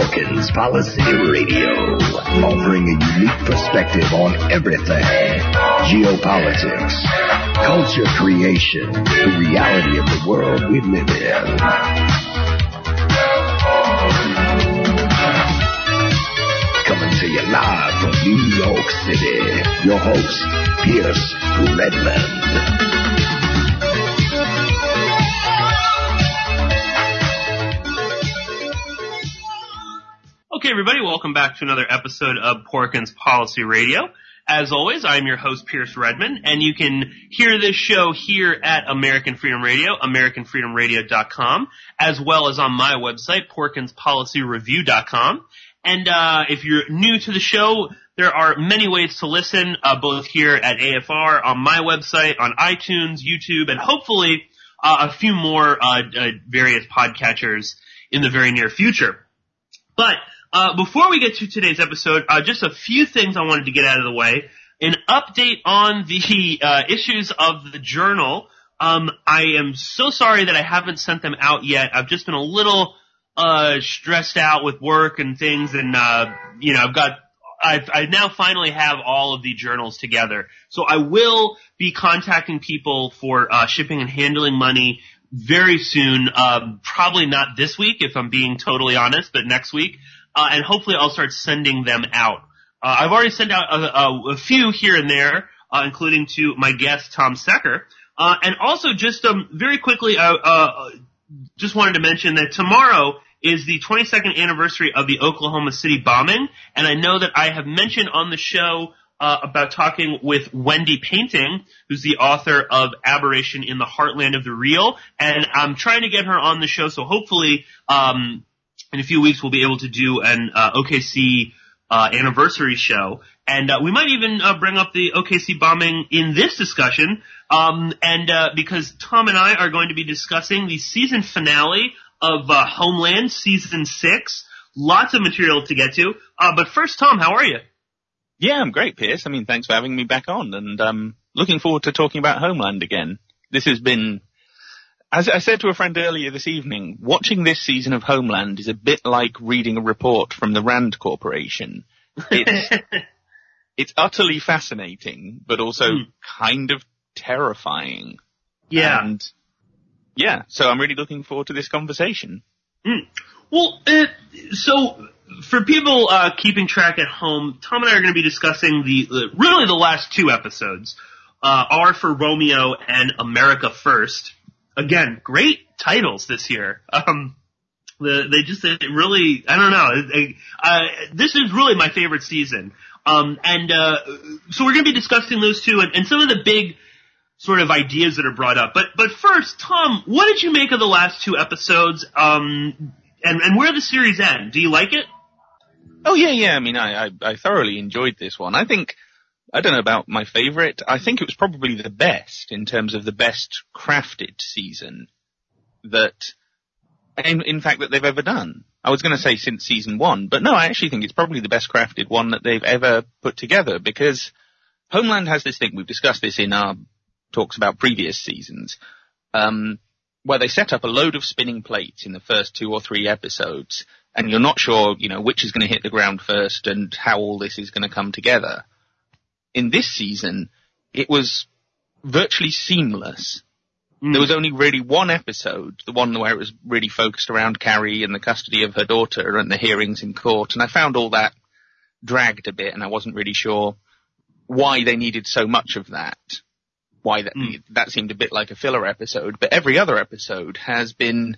Porkins Policy Radio, offering a unique perspective on everything. Geopolitics, culture creation, the reality of the world we live in. Coming to you live from New York City, your host, Pierce Redmond. Okay, everybody, welcome back to another episode of Porkins Policy Radio. As always, I'm your host, Pierce Redmond, and you can hear this show here at American Freedom Radio, AmericanFreedomRadio.com, as well as on my website, PorkinsPolicyReview.com. And if you're new to the show, there are many ways to listen, both here at AFR, on my website, on iTunes, YouTube, and hopefully a few more various podcatchers in the very near future. But before we get to today's episode, just a few things I wanted to get out of the way. An update on the issues of the journal. I am so sorry that I haven't sent them out yet. I've just been a little stressed out with work and things, and I now finally have all of the journals together. So I will be contacting people for shipping and handling money very soon. Probably not this week, if I'm being totally honest, but next week. And hopefully I'll start sending them out. I've already sent out a few here and there, including to my guest, Tom Secker. And also just very quickly, just wanted to mention that tomorrow is the 22nd anniversary of the Oklahoma City bombing. And I know that I have mentioned on the show about talking with Wendy Painting, who's the author of Aberration in the Heartland of the Real. And I'm trying to get her on the show, so hopefully in a few weeks we'll be able to do an OKC anniversary show. And we might even bring up the OKC bombing in this discussion, because Tom and I are going to be discussing the season finale of Homeland Season 6. Lots of material to get to. But first, Tom, how are you? Yeah, I'm great, Pierce. I mean, thanks for having me back on, and looking forward to talking about Homeland again. This has been, as I said to a friend earlier this evening, watching this season of Homeland is a bit like reading a report from the Rand Corporation. It's utterly fascinating, but also kind of terrifying. Yeah. And yeah, so I'm really looking forward to this conversation. Well, so for people keeping track at home, Tom and I are going to be discussing really the last two episodes, R for Romeo and America First. Again, great titles this year. They really, I don't know. This is really my favorite season. So we're going to be discussing those two and some of the big sort of ideas that are brought up. But first, Tom, what did you make of the last two episodes? And where the series end? Do you like it? Oh, yeah. I mean, I thoroughly enjoyed this one. I don't know about my favorite. I think it was probably the best in terms of the best crafted season that, in fact, that they've ever done. I was going to say since season 1, but no, I actually think it's probably the best crafted one that they've ever put together, because Homeland has this thing, we've discussed this in our talks about previous seasons, where they set up a load of spinning plates in the first 2 or 3 episodes, and you're not sure, which is going to hit the ground first and how all this is going to come together. In this season, it was virtually seamless. There was only really one episode, the one where it was really focused around Carrie and the custody of her daughter and the hearings in court, and I found all that dragged a bit, and I wasn't really sure why they needed so much of that. Why that seemed a bit like a filler episode, but every other episode has been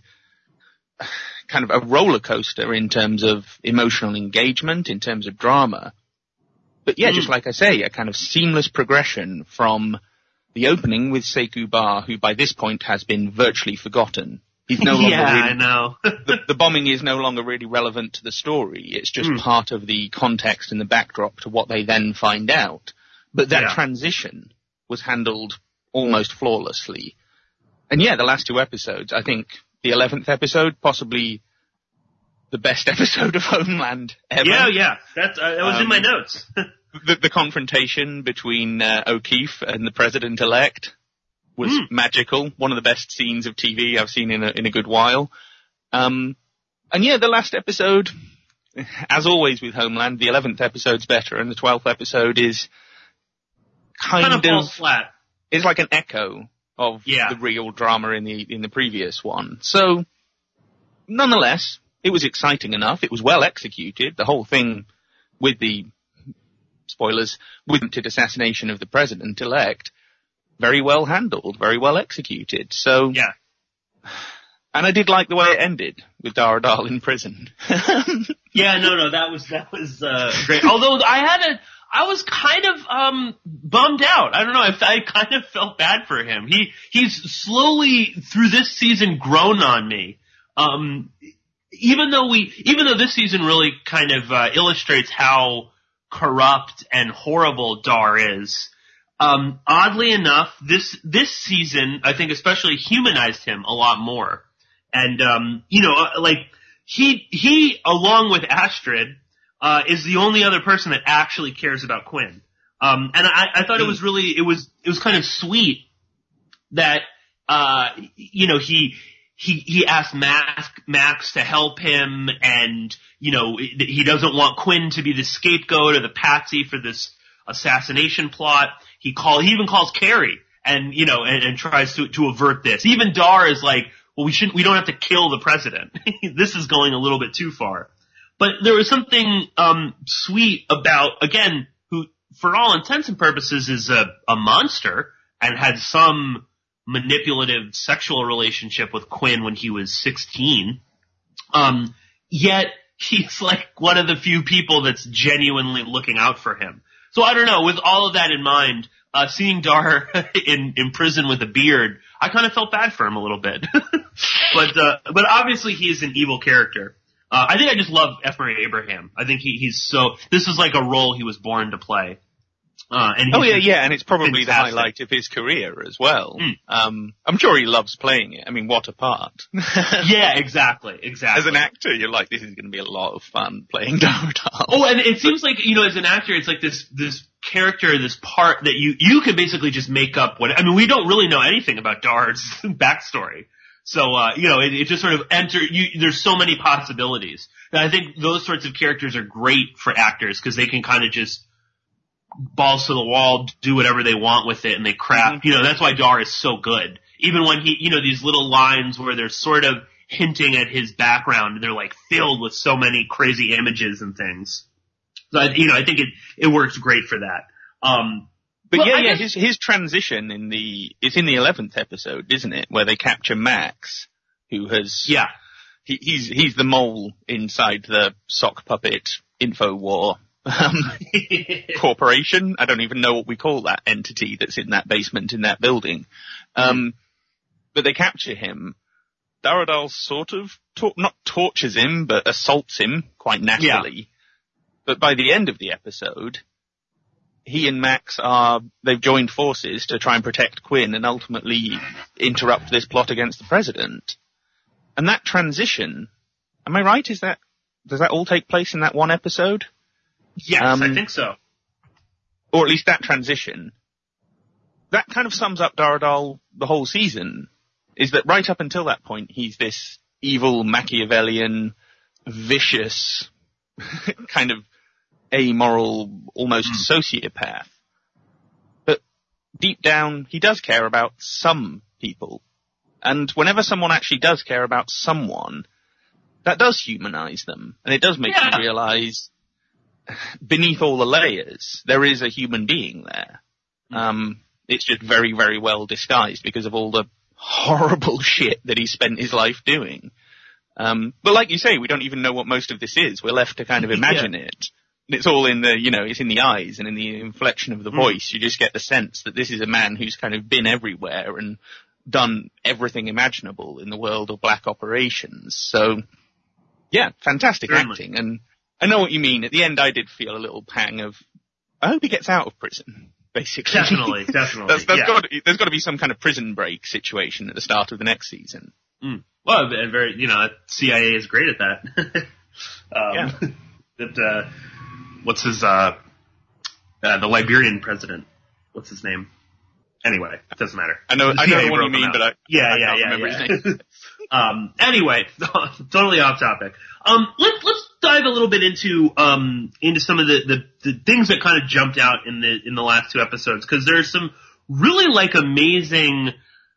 kind of a roller coaster in terms of emotional engagement, in terms of drama. But yeah, just like I say, a kind of seamless progression from the opening with Sekou Bar, who by this point has been virtually forgotten. He's no longer I know. the bombing is no longer really relevant to the story. It's just part of the context and the backdrop to what they then find out. But that transition was handled almost flawlessly. And yeah, the last 2 episodes, I think the 11th episode, possibly the best episode of Homeland ever. Yeah. That was in my notes. The confrontation between O'Keefe and the president-elect was magical. One of the best scenes of TV I've seen in a good while. And yeah, the last episode, as always with Homeland, the 11th episode's better, and the 12th episode is kind of falls flat. It's like an echo of the real drama in the previous one. So, nonetheless, it was exciting enough. It was well executed. The whole thing with the spoilers, with the assassination of the president-elect, very well handled, very well executed. So, yeah. And I did like the way it ended with Dara Dahl in prison. Yeah, no, that was great. Although I was kind of bummed out. I don't know, I kind of felt bad for him. He's slowly through this season grown on me. Even though this season really kind of illustrates how corrupt and horrible Dar is, oddly enough, this season I think especially humanized him a lot more. And like he along with Astrid is the only other person that actually cares about Quinn. And I thought it was kind of sweet that he asked Max to help him, and he doesn't want Quinn to be the scapegoat or the patsy for this assassination plot. He even calls Carrie and and tries to avert this. Even Dar is like, well, we don't have to kill the president. This is going a little bit too far. But there was something sweet about, again, who for all intents and purposes is a monster and had some manipulative sexual relationship with Quinn when he was 16. Yet he's like one of the few people that's genuinely looking out for him. So I don't know, with all of that in mind, seeing Dar in prison with a beard, I kind of felt bad for him a little bit. But obviously he is an evil character. I think I just love F. Murray Abraham. I think this is like a role he was born to play. And it's probably fantastic. The highlight of his career as well. I'm sure he loves playing it. I mean, what a part. Yeah, exactly. As an actor, you're like, this is going to be a lot of fun playing Dara Dahl. Oh, and it seems like, as an actor, it's like this character, this part that you can basically just make up we don't really know anything about Dar's backstory. So, it just sort of there's so many possibilities. And I think those sorts of characters are great for actors because they can kind of just balls to the wall, do whatever they want with it, and they craft. Mm-hmm. That's why Dar is so good. Even when he, these little lines where they're sort of hinting at his background, and they're like filled with so many crazy images and things. So, I think it works great for that. His transition it's in the 11th episode, isn't it? Where they capture Max, who has, he's the mole inside the sock puppet InfoWar corporation. I don't even know what we call that entity that's in that basement in that building. But they capture him. Dara Dahl sort of not tortures him, but assaults him quite naturally. Yeah. But by the end of the episode, he and Max they've joined forces to try and protect Quinn and ultimately interrupt this plot against the president. And that transition, am I right? Does that all take place in that one episode? Yes, I think so. Or at least that transition. That kind of sums up Dara Dahl the whole season, is that right up until that point, he's this evil, Machiavellian, vicious, kind of amoral, almost sociopath. But deep down, he does care about some people. And whenever someone actually does care about someone, that does humanize them. And it does make you realize beneath all the layers, there is a human being there. It's just very, very well disguised because of all the horrible shit that he spent his life doing. But like you say, we don't even know what most of this is. We're left to kind of imagine it. And it's all in it's in the eyes and in the inflection of the voice. You just get the sense that this is a man who's kind of been everywhere and done everything imaginable in the world of black operations. So, yeah, fantastic acting. And I know what you mean. At the end, I did feel a little pang of, I hope he gets out of prison, basically. Definitely. There's got to be some kind of prison break situation at the start of the next season. Well, and very, CIA is great at that. What's his, the Liberian president? What's his name? Anyway, it doesn't matter. I know what you mean, but I can't remember his name. Anyway, totally off topic. Let's dive a little bit into some of the things that kind of jumped out in the last 2 episodes, because there's some really like amazing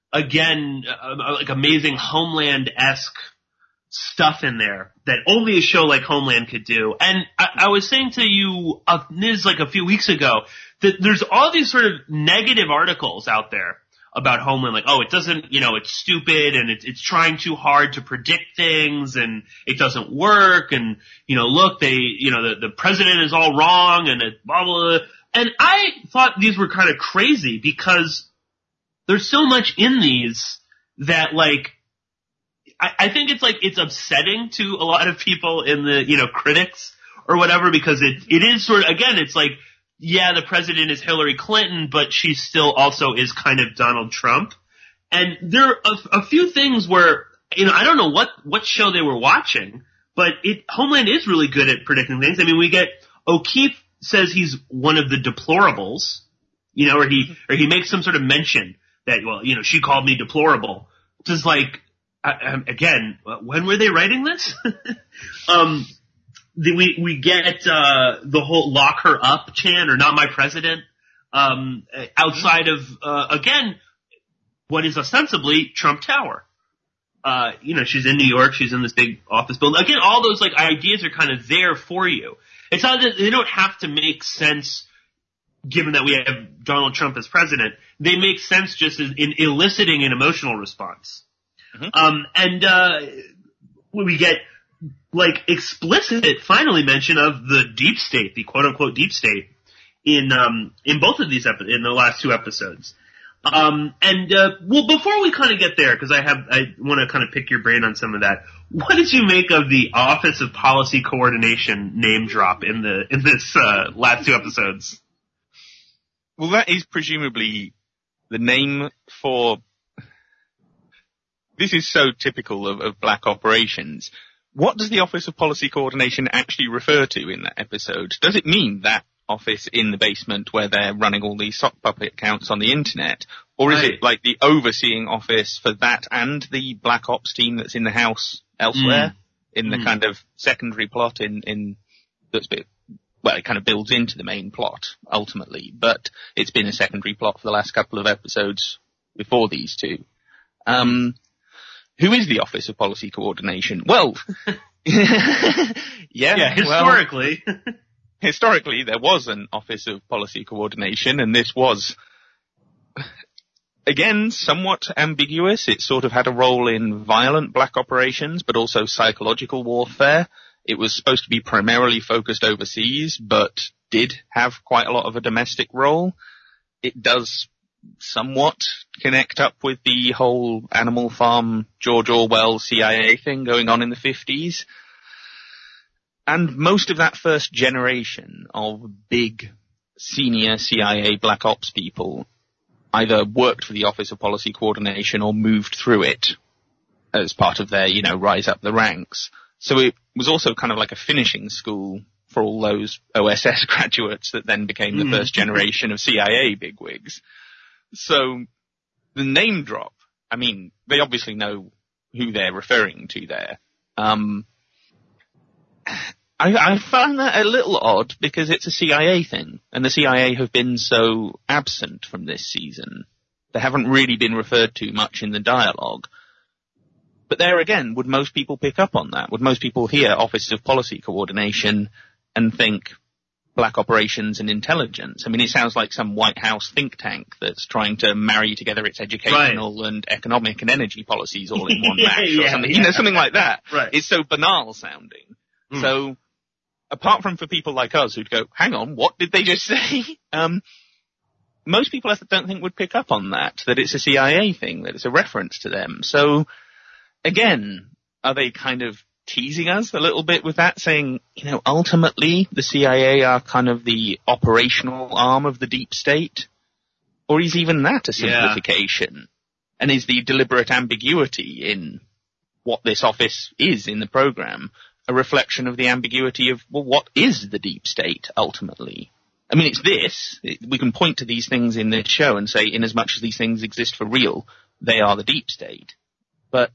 Homeland-esque stuff in there that only a show like Homeland could do. And I was saying to you, Niz, like a few weeks ago, that there's all these sort of negative articles out there about Homeland, like, oh, it doesn't, it's stupid and it's trying too hard to predict things and it doesn't work and, look, the president is all wrong and it blah, blah, blah. And I thought these were kind of crazy because there's so much in these that, like, I think it's upsetting to a lot of people in the, critics or whatever, because it is sort of, again, it's like, yeah, the president is Hillary Clinton, but she still also is kind of Donald Trump. And there are a few things where, I don't know what show they were watching, but Homeland is really good at predicting things. I mean, we get O'Keefe says he's one of the deplorables, or he makes some sort of mention that, well, she called me deplorable. Just like, again, when were they writing this? We get the whole lock her up chant, or not my president, outside of, again, what is ostensibly Trump Tower. She's in New York, she's in this big office building. Again, all those like ideas are kind of there for you. It's not that they don't have to make sense given that we have Donald Trump as president. They make sense just in eliciting an emotional response. Mm-hmm. We get like explicit finally mention of the deep state, the quote unquote deep state in both of these in the last 2 episodes. Well, before we kind of get there, because I want to kind of pick your brain on some of that. What did you make of the Office of Policy Coordination name drop in this last 2 episodes? Well, that is presumably the name for. This is so typical of black operations. What does the Office of Policy Coordination actually refer to in that episode? Does it mean that office in the basement where they're running all these sock puppet accounts on the internet? Or is it like the overseeing office for that and the black ops team that's in the house elsewhere in the kind of secondary plot that's bit, well, it kind of builds into the main plot ultimately, but it's been a secondary plot for the last couple of episodes before these 2. Who is the Office of Policy Coordination? Well, historically. Historically, there was an Office of Policy Coordination, and this was, again, somewhat ambiguous. It sort of had a role in violent black operations, but also psychological warfare. It was supposed to be primarily focused overseas, but did have quite a lot of a domestic role. It does somewhat connect up with the whole Animal Farm, George Orwell, CIA thing going on in the 50s. And most of that first generation of big senior CIA black ops people either worked for the Office of Policy Coordination or moved through it as part of their, rise up the ranks. So it was also kind of like a finishing school for all those OSS graduates that then became the first generation of CIA bigwigs. So the name drop, I mean, they obviously know who they're referring to there. I find that a little odd because it's a CIA thing, and the CIA have been so absent from this season. They haven't really been referred to much in the dialogue. But there again, would most people pick up on that? Would most people hear Office of Policy Coordination and think black operations and intelligence? I mean, it sounds like some White House think tank that's trying to marry together its educational and economic and energy policies all in one match or something. Something like that. Right. It's so banal sounding. So apart from for people like us who'd go, hang on, what did they just say? Most people I don't think would pick up on that it's a CIA thing, that it's a reference to them. So again, are they kind of teasing us a little bit with that, saying, ultimately the CIA are kind of the operational arm of the deep state? Or is even that a simplification? Yeah. And is the deliberate ambiguity in what this office is in the program a reflection of the ambiguity of, well, what is the deep state ultimately? I mean, it's this. We can point to these things in this show and say, in as much as these things exist for real, they are the deep state. But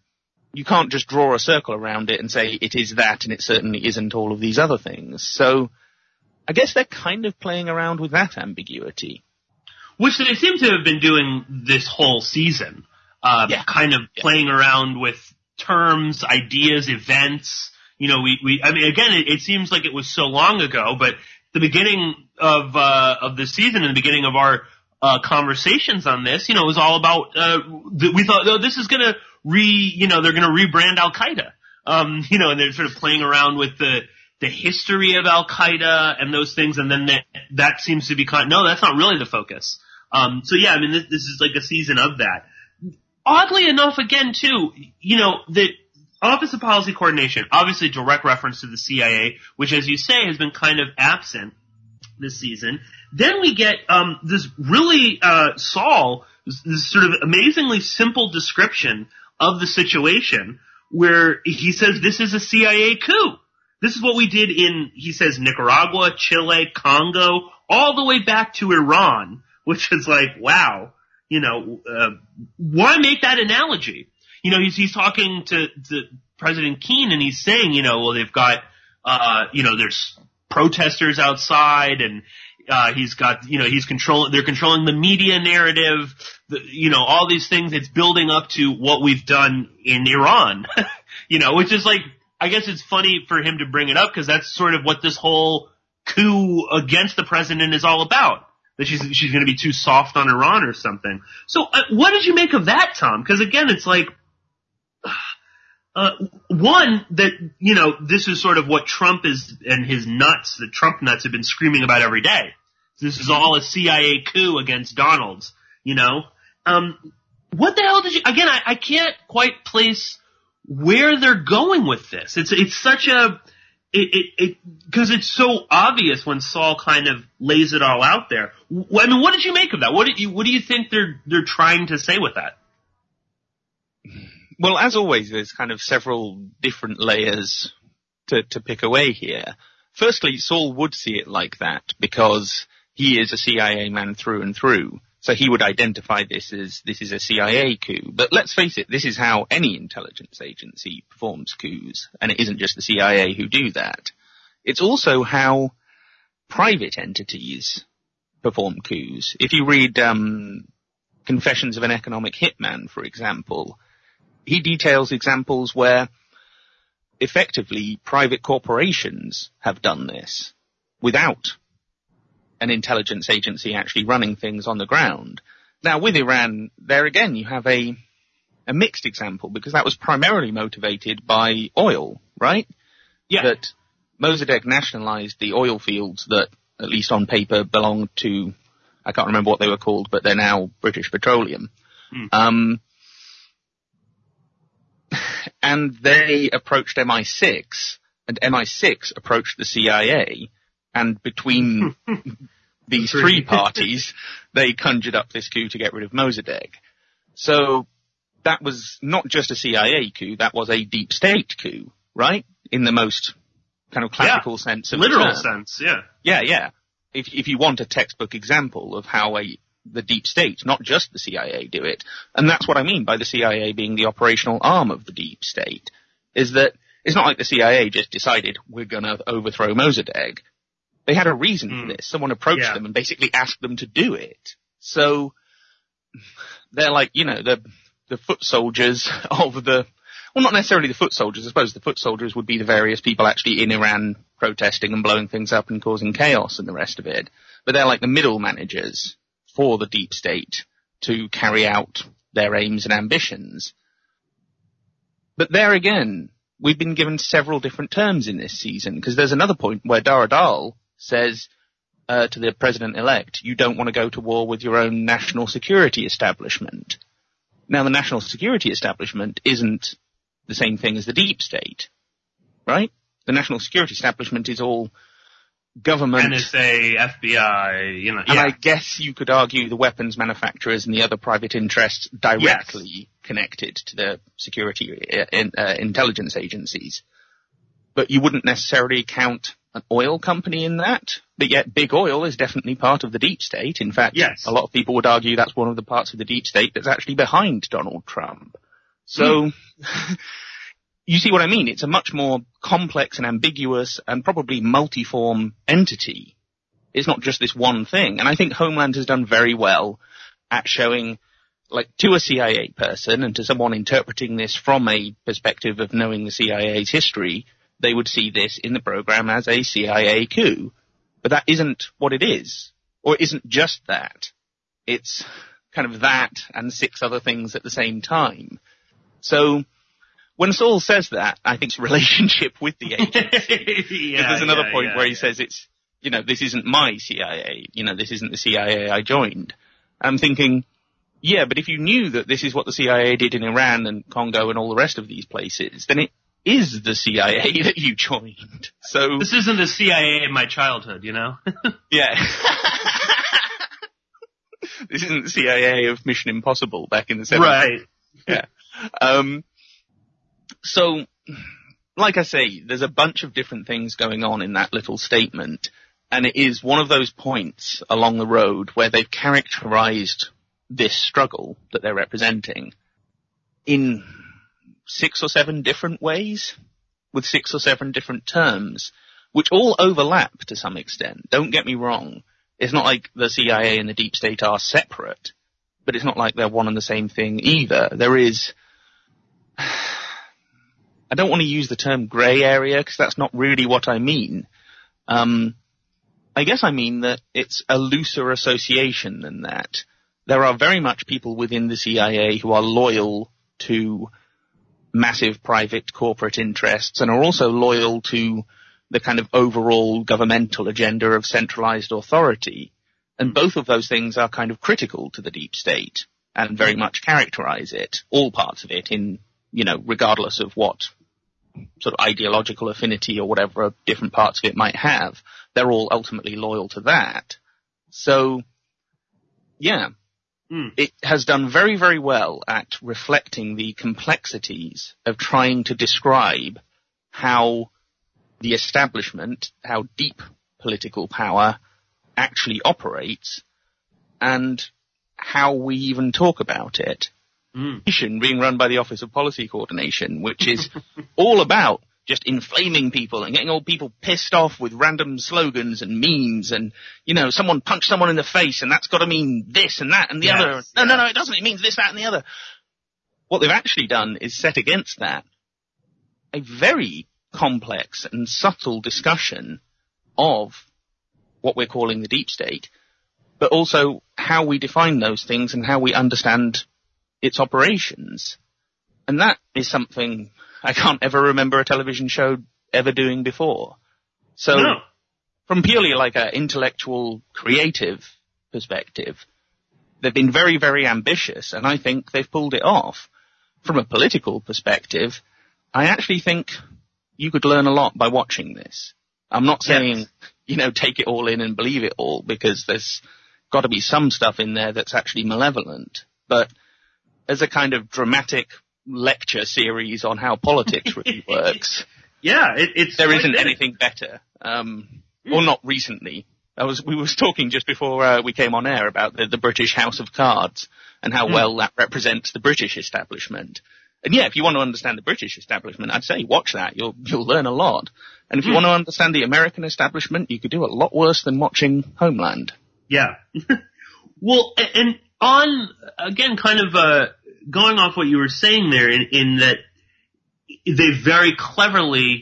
you can't just draw a circle around it and say it is that and it certainly isn't all of these other things. So I guess they're kind of playing around with that ambiguity. Which they seem to have been doing this whole season. Kind of playing around with terms, ideas, events. I mean, again, it seems like it was so long ago, but the beginning of the season and the beginning of our conversations on this, it was all about, we thought, oh, this is gonna they're gonna rebrand Al-Qaeda. And they're sort of playing around with the history of Al-Qaeda and those things, and then that seems to be no, that's not really the focus. So yeah, I mean, this is like a season of that. Oddly enough, again, too, the Office of Policy Coordination, obviously direct reference to the CIA, which, as you say, has been kind of absent this season. Then we get this really, Saul, this sort of amazingly simple description of the situation where he says this is a CIA coup. This is what we did he says, Nicaragua, Chile, Congo, all the way back to Iran, which is like, wow, why make that analogy? He's talking to President Keane and he's saying, well, they've got, there's protesters outside and, he's got, they're controlling the media narrative, all these things. It's building up to what we've done in Iran, which is like, I guess it's funny for him to bring it up because that's sort of what this whole coup against the president is all about. That she's going to be too soft on Iran or something. So, what did you make of that, Tom? Because again, it's like, one, that, this is sort of what Trump is, and his nuts, the Trump nuts have been screaming about every day. This is all a CIA coup against Donald's, what the hell did you, again, I can't quite place where they're going with this. It's such a, because it's so obvious when Saul kind of lays it all out there. I mean, what did you make of that? What do you think they're trying to say with that? Well, as always, there's kind of several different layers to pick away here. Firstly, Saul would see it like that because he is a CIA man through and through. So he would identify this is a CIA coup. But let's face it, this is how any intelligence agency performs coups. And it isn't just the CIA who do that. It's also how private entities perform coups. If you read Confessions of an Economic Hitman, for example, he details examples where effectively private corporations have done this without an intelligence agency actually running things on the ground. Now, with Iran, there again, you have a mixed example because that was primarily motivated by oil, right? Yeah. That Mossadegh nationalized the oil fields that, at least on paper, belonged to, I can't remember what they were called, but they're now British Petroleum. And they approached MI6, and MI6 approached the CIA, and between these three parties, they conjured up this coup to get rid of Mossadegh. So that was not just a CIA coup, that was a deep state coup, right? In the most kind of classical sense of literal the term. sense, yeah. Yeah. If you want a textbook example of how the deep state, not just the CIA, do it, and that's what I mean by the CIA being the operational arm of the deep state, is that it's not like the CIA just decided we're going to overthrow Mossadegh. They had a reason for this. Someone approached them and basically asked them to do it. So they're like, the foot soldiers of well, not necessarily the foot soldiers. I suppose the foot soldiers would be the various people actually in Iran protesting and blowing things up and causing chaos and the rest of it. But they're like the middle managers for the deep state to carry out their aims and ambitions. But there again, we've been given several different terms in this season, because there's another point where Dara Dahl says to the president-elect, you don't want to go to war with your own national security establishment. Now, the national security establishment isn't the same thing as the deep state, right? The national security establishment is all government. NSA, FBI, And I guess you could argue the weapons manufacturers and the other private interests directly connected to the security intelligence agencies. But you wouldn't necessarily count an oil company in that. But yet big oil is definitely part of the deep state. In fact, a lot of people would argue that's one of the parts of the deep state that's actually behind Donald Trump. So, you see what I mean? It's a much more complex and ambiguous and probably multiform entity. It's not just this one thing. And I think Homeland has done very well at showing, like, to a CIA person and to someone interpreting this from a perspective of knowing the CIA's history, they would see this in the program as a CIA coup. But that isn't what it is. Or it isn't just that. It's kind of that and 6 other things at the same time. So when Saul says that, I think it's relationship with the agency. There's another point where he says it's, this isn't my CIA. This isn't the CIA I joined. I'm thinking, yeah, but if you knew that this is what the CIA did in Iran and Congo and all the rest of these places, then it is the CIA that you joined. So this isn't the CIA in my childhood, Yeah. This isn't the CIA of Mission Impossible back in the 70s. Right. Yeah. So, like I say, there's a bunch of different things going on in that little statement, and it is one of those points along the road where they've characterized this struggle that they're representing in 6 or 7 different ways, with 6 or 7 different terms, which all overlap to some extent. Don't get me wrong. It's not like the CIA and the deep state are separate, but it's not like they're one and the same thing either. There is, I don't want to use the term grey area because that's not really what I mean. I guess I mean that it's a looser association than that. There are very much people within the CIA who are loyal to massive private corporate interests and are also loyal to the kind of overall governmental agenda of centralized authority. And both of those things are kind of critical to the deep state and very much characterize it, all parts of it, in, regardless of what sort of ideological affinity or whatever different parts of it might have. They're all ultimately loyal to that. So, yeah. It has done very, very well at reflecting the complexities of trying to describe how the establishment, how deep political power actually operates, and how we even talk about it. Being run by the Office of Policy Coordination, which is all about just inflaming people and getting old people pissed off with random slogans and memes and, someone punched someone in the face and that's got to mean this and that and the other. No, it doesn't. It means this, that and the other. What they've actually done is set against that a very complex and subtle discussion of what we're calling the deep state, but also how we define those things and how we understand its operations. And that is something I can't ever remember a television show ever doing before. So, from purely like an intellectual, creative perspective, they've been very, very ambitious, and I think they've pulled it off. From a political perspective, I actually think you could learn a lot by watching this. I'm not saying, take it all in and believe it all, because there's got to be some stuff in there that's actually malevolent. But as a kind of dramatic lecture series on how politics really works. There isn't anything better. Or not recently. We was talking just before we came on air about the British House of Cards and how well that represents the British establishment. And if you want to understand the British establishment, I'd say watch that. You'll learn a lot. And if you want to understand the American establishment, you could do a lot worse than watching Homeland. Yeah. Well, and on, again, kind of, going off what you were saying there in that they very cleverly,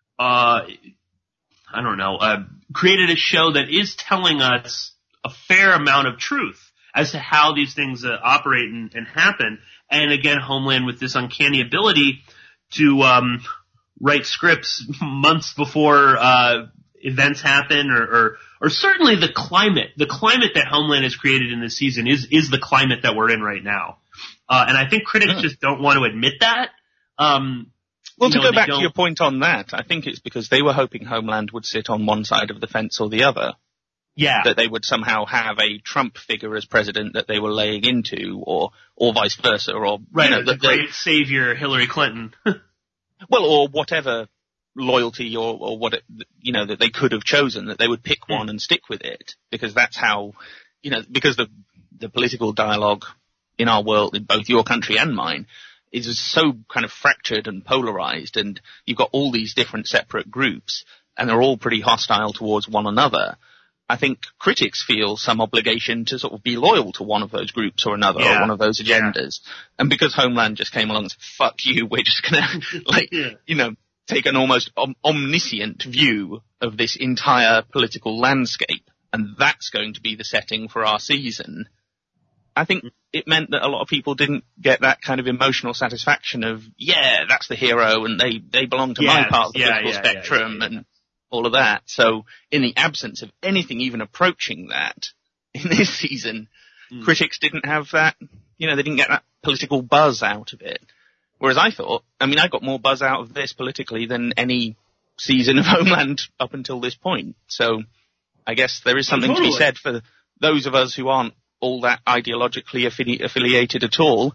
created a show that is telling us a fair amount of truth as to how these things operate and happen. And again, Homeland with this uncanny ability to write scripts months before events happen, or certainly the climate that Homeland has created in this season is the climate that we're in right now. And I think critics just don't want to admit that. Well, to go back to your point on that, I think it's because they were hoping Homeland would sit on one side of the fence or the other. Yeah. That they would somehow have a Trump figure as president that they were laying into, or vice versa, or the great savior Hillary Clinton. Well, or whatever loyalty or what that they could have chosen, that they would pick one and stick with it, because that's how because the political dialogue in our world, in both your country and mine, is so kind of fractured and polarized, and you've got all these different separate groups, and they're all pretty hostile towards one another. I think critics feel some obligation to sort of be loyal to one of those groups or another, or one of those agendas. Yeah. And because Homeland just came along and said, fuck you, we're just gonna, take an almost omniscient view of this entire political landscape, and that's going to be the setting for our season. I think it meant that a lot of people didn't get that kind of emotional satisfaction of, that's the hero, and they belong to my part of the political spectrum, and all of that. So in the absence of anything even approaching that in this season, critics didn't have that, they didn't get that political buzz out of it. Whereas I got more buzz out of this politically than any season of Homeland up until this point. So I guess there is something to be said for those of us who aren't all that ideologically affiliated at all.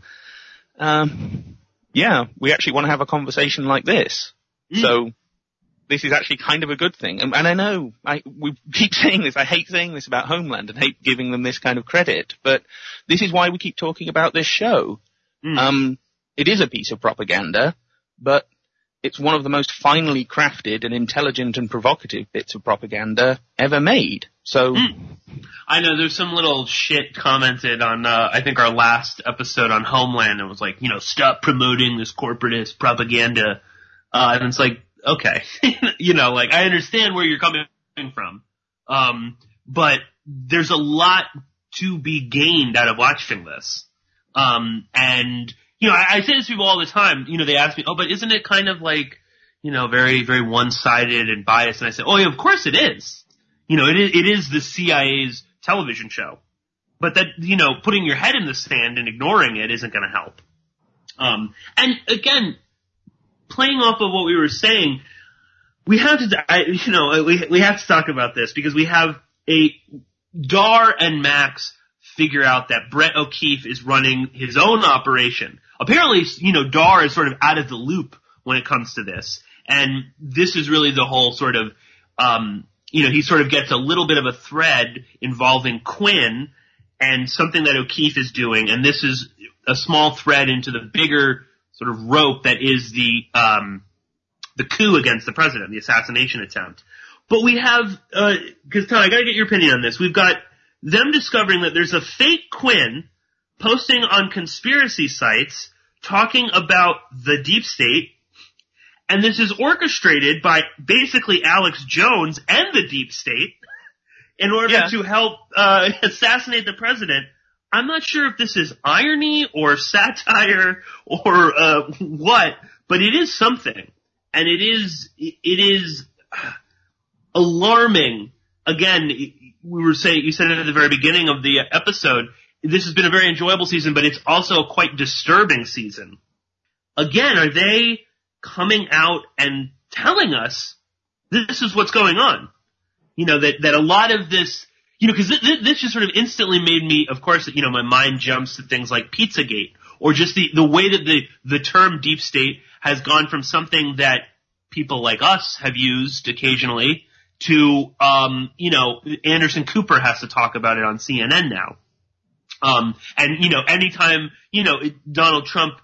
We actually want to have a conversation like this. So this is actually kind of a good thing. And I know we keep saying this. I hate saying this about Homeland and hate giving them this kind of credit, but this is why we keep talking about this show. It is a piece of propaganda, but it's one of the most finely crafted and intelligent and provocative bits of propaganda ever made. So I know there's some little shit commented on, I think our last episode on Homeland. It was like, stop promoting this corporatist propaganda. And it's like, okay, I understand where you're coming from. But there's a lot to be gained out of watching this. I say this to people all the time. They ask me, but isn't it kind of like, very, very one-sided and biased? And I say, yeah, of course it is. It is the CIA's television show. But that, putting your head in the sand and ignoring it isn't going to help. And again, playing off of what we were saying, we have to, we have to talk about this because we have Dar and Max figure out that Brett O'Keefe is running his own operation. Apparently, Dar is sort of out of the loop when it comes to this. And this is really the whole sort of, he sort of gets a little bit of a thread involving Quinn and something that O'Keefe is doing. And this is a small thread into the bigger sort of rope that is the coup against the president, the assassination attempt. But we have, cause Tom, I gotta get your opinion on this. We've got them discovering that there's a fake Quinn posting on conspiracy sites talking about the deep state, and this is orchestrated by basically Alex Jones and the deep state in order to help assassinate the president. I'm not sure if this is irony or satire or what, but it is something. And it is alarming. Again, you said it at the very beginning of the episode, this has been a very enjoyable season, but it's also a quite disturbing season. Again, are they coming out and telling us this is what's going on? That a lot of this, because this just sort of instantly made me, of course, my mind jumps to things like Pizzagate, or just the way that the term deep state has gone from something that people like us have used occasionally to, Anderson Cooper has to talk about it on CNN now. Anytime, Donald Trump,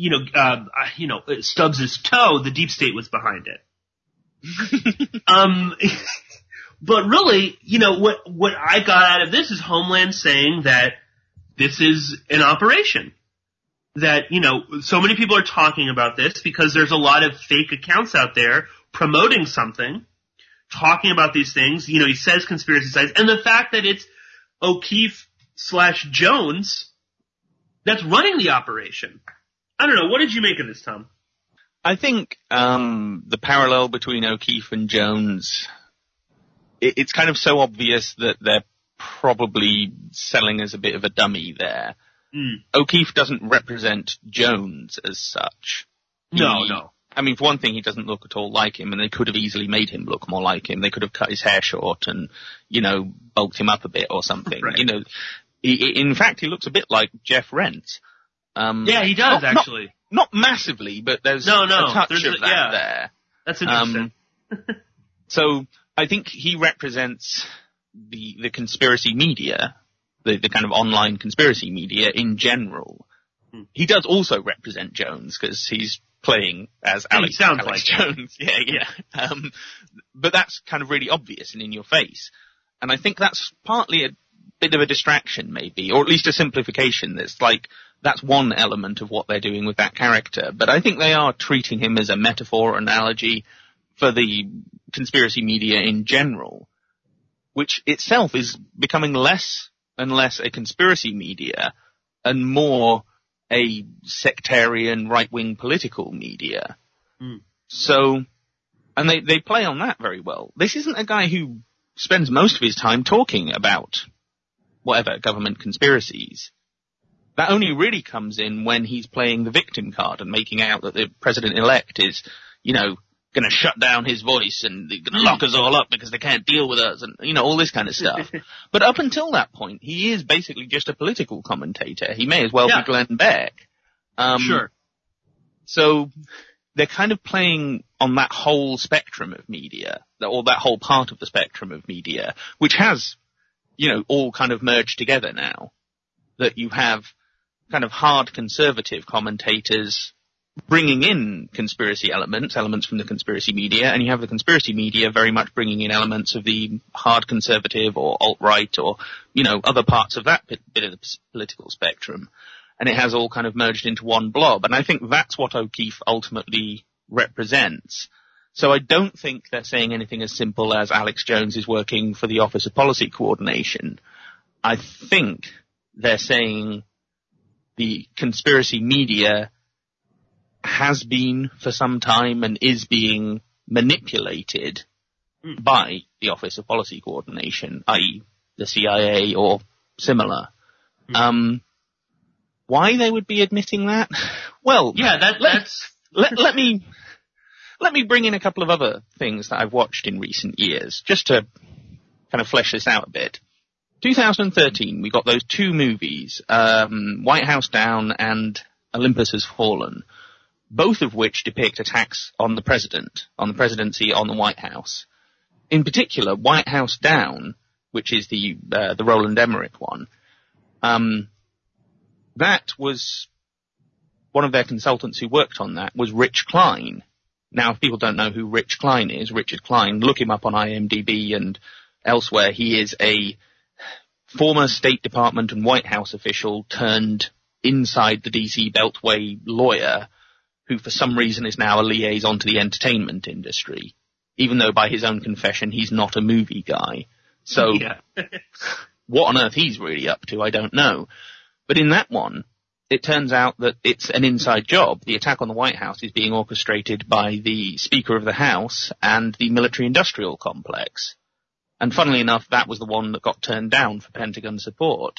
stubs his toe, the deep state was behind it. But really, what I got out of this is Homeland saying that this is an operation. That, so many people are talking about this because there's a lot of fake accounts out there promoting something, talking about these things. He says conspiracy sites, and the fact that it's O'Keefe/Jones that's running the operation. I don't know. What did you make of this, Tom? I think the parallel between O'Keefe and Jones, it's kind of so obvious that they're probably selling as a bit of a dummy there. O'Keefe doesn't represent Jones as such. No. I mean, for one thing, he doesn't look at all like him, and they could have easily made him look more like him. They could have cut his hair short and, bulked him up a bit or something. Right. In fact, he looks a bit like Jeff Rent. Yeah, he does, actually. Not massively, but there's a touch of that there. That's interesting. So I think he represents the conspiracy media, the kind of online conspiracy media in general. He does also represent Jones because he's playing as Alex Jones. Yeah. But that's kind of really obvious and in your face. And I think that's partly a bit of a distraction maybe, or at least a simplification. That's one element of what they're doing with that character. But I think they are treating him as a metaphor or analogy for the conspiracy media in general, which itself is becoming less and less a conspiracy media and more a sectarian right-wing political media. So, and they play on that very well. This isn't a guy who spends most of his time talking about whatever government conspiracies. That only really comes in when he's playing the victim card and making out that the president-elect is, going to shut down his voice and they're going to lock us all up because they can't deal with us and, all this kind of stuff. But up until that point, he is basically just a political commentator. He may as well be Glenn Beck. Sure. So they're kind of playing on that whole spectrum of media, or that whole part of the spectrum of media, which has, all kind of merged together now. That you have kind of hard conservative commentators bringing in conspiracy elements from the conspiracy media, and you have the conspiracy media very much bringing in elements of the hard conservative or alt-right or, other parts of that bit of the political spectrum. And it has all kind of merged into one blob. And I think that's what O'Keefe ultimately represents. So I don't think they're saying anything as simple as Alex Jones is working for the Office of Policy Coordination. I think they're saying the conspiracy media has been for some time and is being manipulated by the Office of Policy Coordination, i.e. the CIA or similar. Why they would be admitting that? Well, yeah, let me bring in a couple of other things that I've watched in recent years, just to kind of flesh this out a bit. 2013, we got those two movies, White House Down and Olympus Has Fallen, both of which depict attacks on the president, on the presidency, on the White House. In particular, White House Down, which is the Roland Emmerich one, that was one of their consultants who worked on that was Rich Klein. Now, if people don't know who Rich Klein is, Richard Klein, look him up on IMDb and elsewhere. He is a former State Department and White House official turned inside the DC Beltway lawyer who for some reason is now a liaison to the entertainment industry, even though by his own confession he's not a movie guy. So what on earth he's really up to, I don't know. But in that one, it turns out that it's an inside job. The attack on the White House is being orchestrated by the Speaker of the House and the military-industrial complex. And funnily enough, that was the one that got turned down for Pentagon support.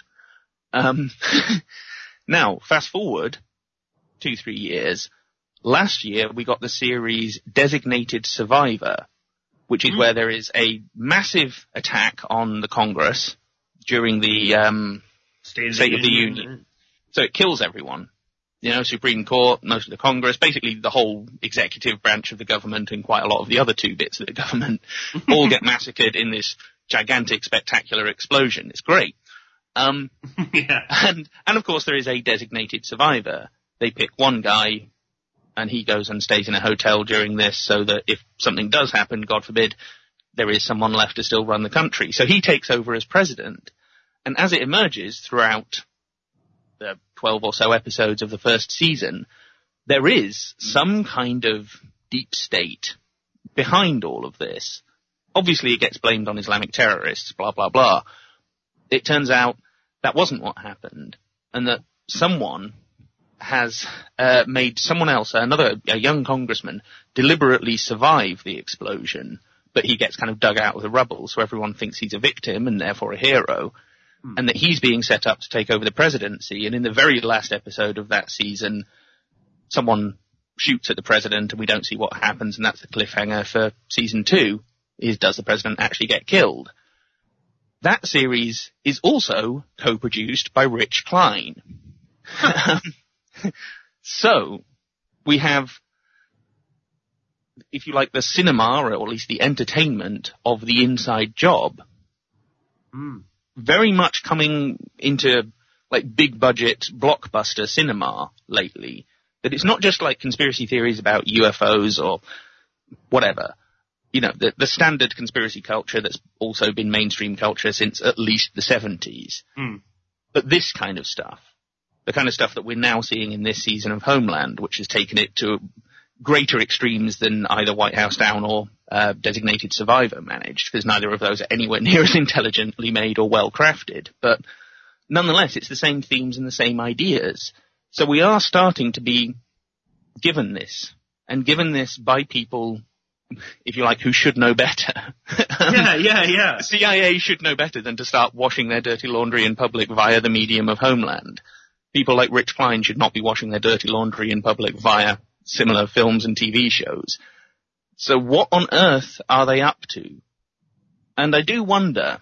Now, fast forward 2-3 years. Last year, we got the series Designated Survivor, which is where there is a massive attack on the Congress during the State of the Union. So it kills everyone. Supreme Court, most of the Congress, basically the whole executive branch of the government and quite a lot of the other two bits of the government all get massacred in this gigantic, spectacular explosion. It's great. And of course there is a designated survivor. They pick one guy and he goes and stays in a hotel during this so that if something does happen, God forbid, there is someone left to still run the country. So he takes over as president. And as it emerges throughout the 12 or so episodes of the first season, there is some kind of deep state behind all of this. Obviously it gets blamed on Islamic terrorists, blah, blah, blah. It turns out that wasn't what happened, and that someone has made someone else, a young congressman, deliberately survive the explosion, but he gets kind of dug out of the rubble, so everyone thinks he's a victim and therefore a hero. And that he's being set up to take over the presidency. And in the very last episode of that season, someone shoots at the president and we don't see what happens. And that's the cliffhanger for season 2, is does the president actually get killed? That series is also co-produced by Rich Klein. So we have, if you like, the cinema, or at least the entertainment of the inside job. Very much coming into like big budget blockbuster cinema lately, that it's not just like conspiracy theories about UFOs or whatever. You know, the standard conspiracy culture that's also been mainstream culture since at least the 70s. But this kind of stuff, the kind of stuff that we're now seeing in this season of Homeland, which has taken it to greater extremes than either White House Down or Designated Survivor managed, because neither of those are anywhere near as intelligently made or well crafted. But nonetheless, it's the same themes and the same ideas. So we are starting to be given this, and given this by people, if you like, who should know better. Yeah. CIA should know better than to start washing their dirty laundry in public via the medium of Homeland. People like Rich Klein should not be washing their dirty laundry in public via similar films and TV shows. So what on earth are they up to? And I do wonder,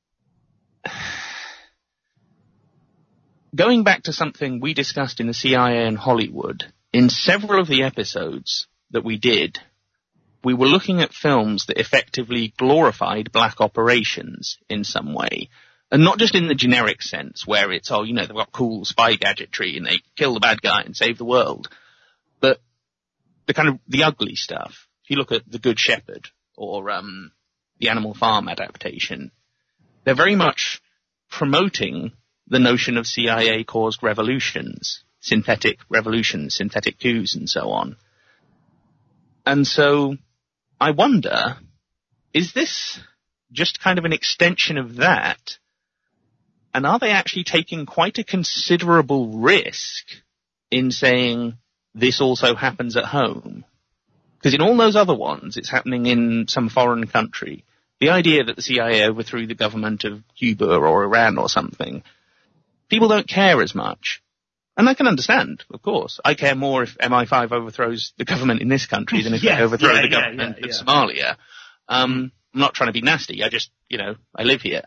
going back to something we discussed in the CIA and Hollywood, in several of the episodes that we did, we were looking at films that effectively glorified black operations in some way. And not just in the generic sense where it's, oh, you know, they've got cool spy gadgetry and they kill the bad guy and save the world. But the kind of, the ugly stuff. If you look at The Good Shepherd or the Animal Farm adaptation, they're very much promoting the notion of CIA-caused revolutions, synthetic coups and so on. And so I wonder, is this just kind of an extension of that? And are they actually taking quite a considerable risk in saying this also happens at home? Because in all those other ones, it's happening in some foreign country. The idea that the CIA overthrew the government of Cuba or Iran or something, people don't care as much. And I can understand, of course. I care more if MI5 overthrows the government in this country than if they overthrow the government of Somalia. I'm not trying to be nasty. I just, you know, I live here.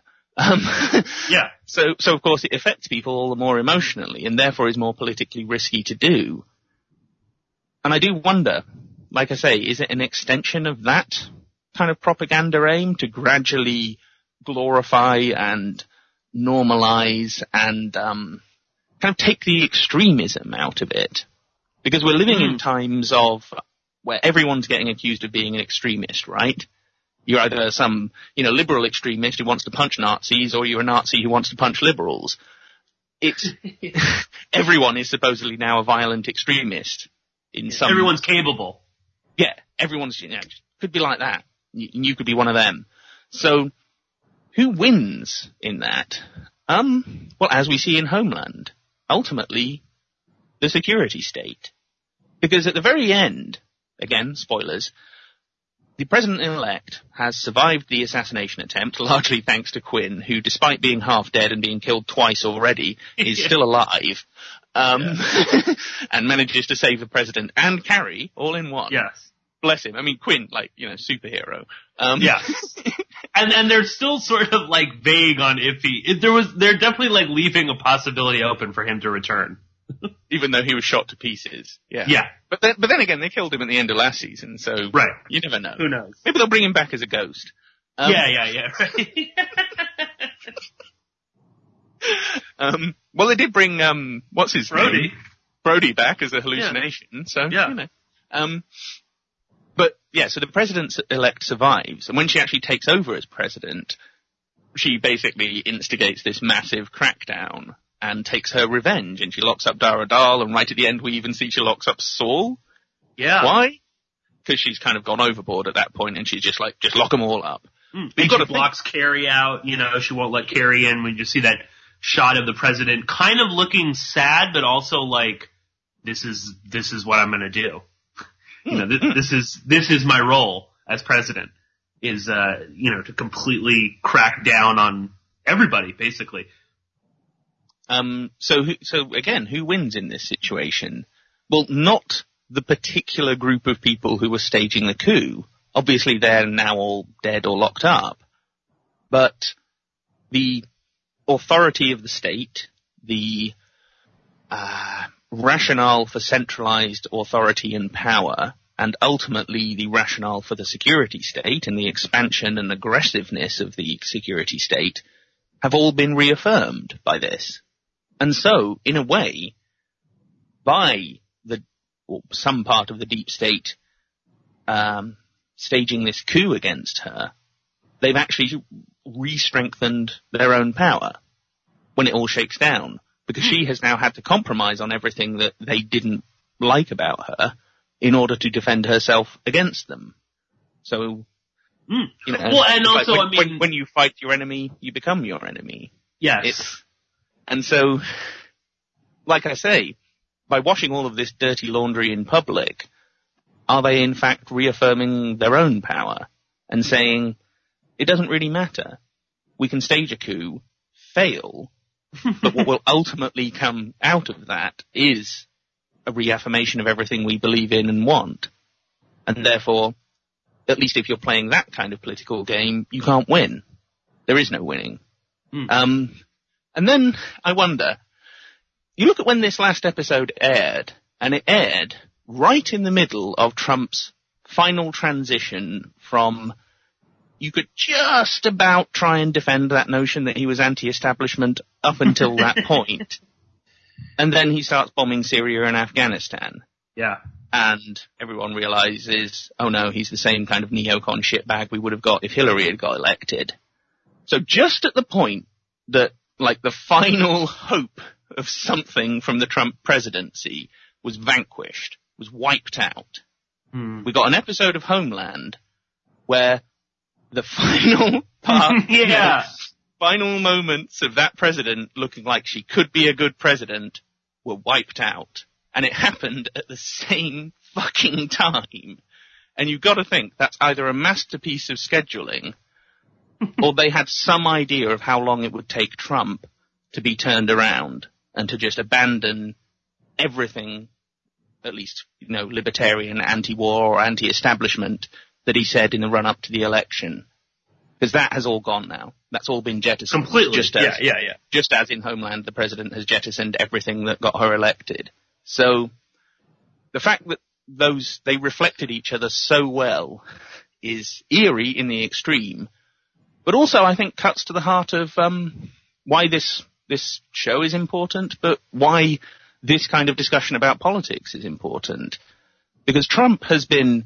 So of course it affects people all the more emotionally and therefore is more politically risky to do. And I do wonder, like I say, is it an extension of that kind of propaganda aim to gradually glorify and normalize and kind of take the extremism out of it? Because we're living in times of where everyone's getting accused of being an extremist, right? You're either some, you know, liberal extremist who wants to punch Nazis, or you're a Nazi who wants to punch liberals. It's everyone is supposedly now a violent extremist. Everyone's capable. Yeah, everyone's, you know, could be like that. You could be one of them. So, who wins in that? Well, as we see in Homeland, ultimately, the security state. Because at the very end, again, spoilers, the president-elect has survived the assassination attempt, largely thanks to Quinn, who, despite being half dead and being killed twice already, is still alive, and manages to save the president and Carrie all in one. Yes. Bless him. I mean, Quinn, like, you know, superhero. And they're still sort of like vague on if they're definitely like leaving a possibility open for him to return. Even though he was shot to pieces. Yeah. But then again, they killed him at the end of last season, so you never know. Who knows? Maybe they'll bring him back as a ghost. Right. Well, they did bring, what's his Brody. name? Brody back as a hallucination, so, you know. But, yeah, so the president-elect survives, and when she actually takes over as president, she basically instigates this massive crackdown and takes her revenge, and she locks up Dara Dahl, and right at the end we even see she locks up Saul. Yeah. Why? Because she's kind of gone overboard at that point, and she's just like, just lock them all up. And she blocks Carrie out, you know, she won't let Carrie in. We just see that shot of the president kind of looking sad, but also like, this is what I'm gonna do. You know, this is my role as president, is, you know, to completely crack down on everybody, basically. So again, who wins in this situation? Well, not the particular group of people who were staging the coup. Obviously, they're now all dead or locked up. But the authority of the state, the rationale for centralized authority and power, and ultimately the rationale for the security state and the expansion and aggressiveness of the security state have all been reaffirmed by this. And so, in a way, by some part of the deep state staging this coup against her, they've actually re-strengthened their own power when it all shakes down, because she has now had to compromise on everything that they didn't like about her in order to defend herself against them. So, you know, well, and also, when you fight your enemy, you become your enemy. Yes. And so, like I say, by washing all of this dirty laundry in public, are they in fact reaffirming their own power and saying, it doesn't really matter. We can stage a coup, fail, but what will ultimately come out of that is a reaffirmation of everything we believe in and want. And therefore, at least if you're playing that kind of political game, you can't win. There is no winning. And then I wonder, you look at when this last episode aired, and it aired right in the middle of Trump's final transition from, you could just about try and defend that notion that he was anti-establishment up until that point. And then he starts bombing Syria and Afghanistan. Yeah. And everyone realizes, oh no, he's the same kind of neocon shitbag we would have got if Hillary had got elected. So just at the point that, like, the final hope of something from the Trump presidency was vanquished, was wiped out, we got an episode of Homeland where the final part, final moments of that president looking like she could be a good president were wiped out. And it happened at the same fucking time. And you've got to think that's either a masterpiece of scheduling or they had some idea of how long it would take Trump to be turned around and to just abandon everything, at least, you know, libertarian, anti-war or anti-establishment that he said in the run-up to the election. Because that has all gone now. That's all been jettisoned. Completely. Just as in Homeland, the president has jettisoned everything that got her elected. So the fact that they reflected each other so well is eerie in the extreme, but also I think cuts to the heart of why this show is important, but why this kind of discussion about politics is important. Because Trump has been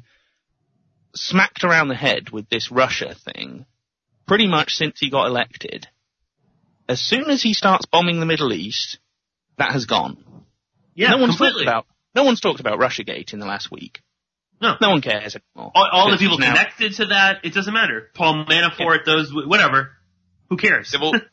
smacked around the head with this Russia thing pretty much since he got elected. As soon as he starts bombing the Middle East, that has gone. Yeah, no one's talked about Russiagate in the last week. No one cares anymore. All the people connected to that, it doesn't matter. Paul Manafort, those, whatever. Who cares?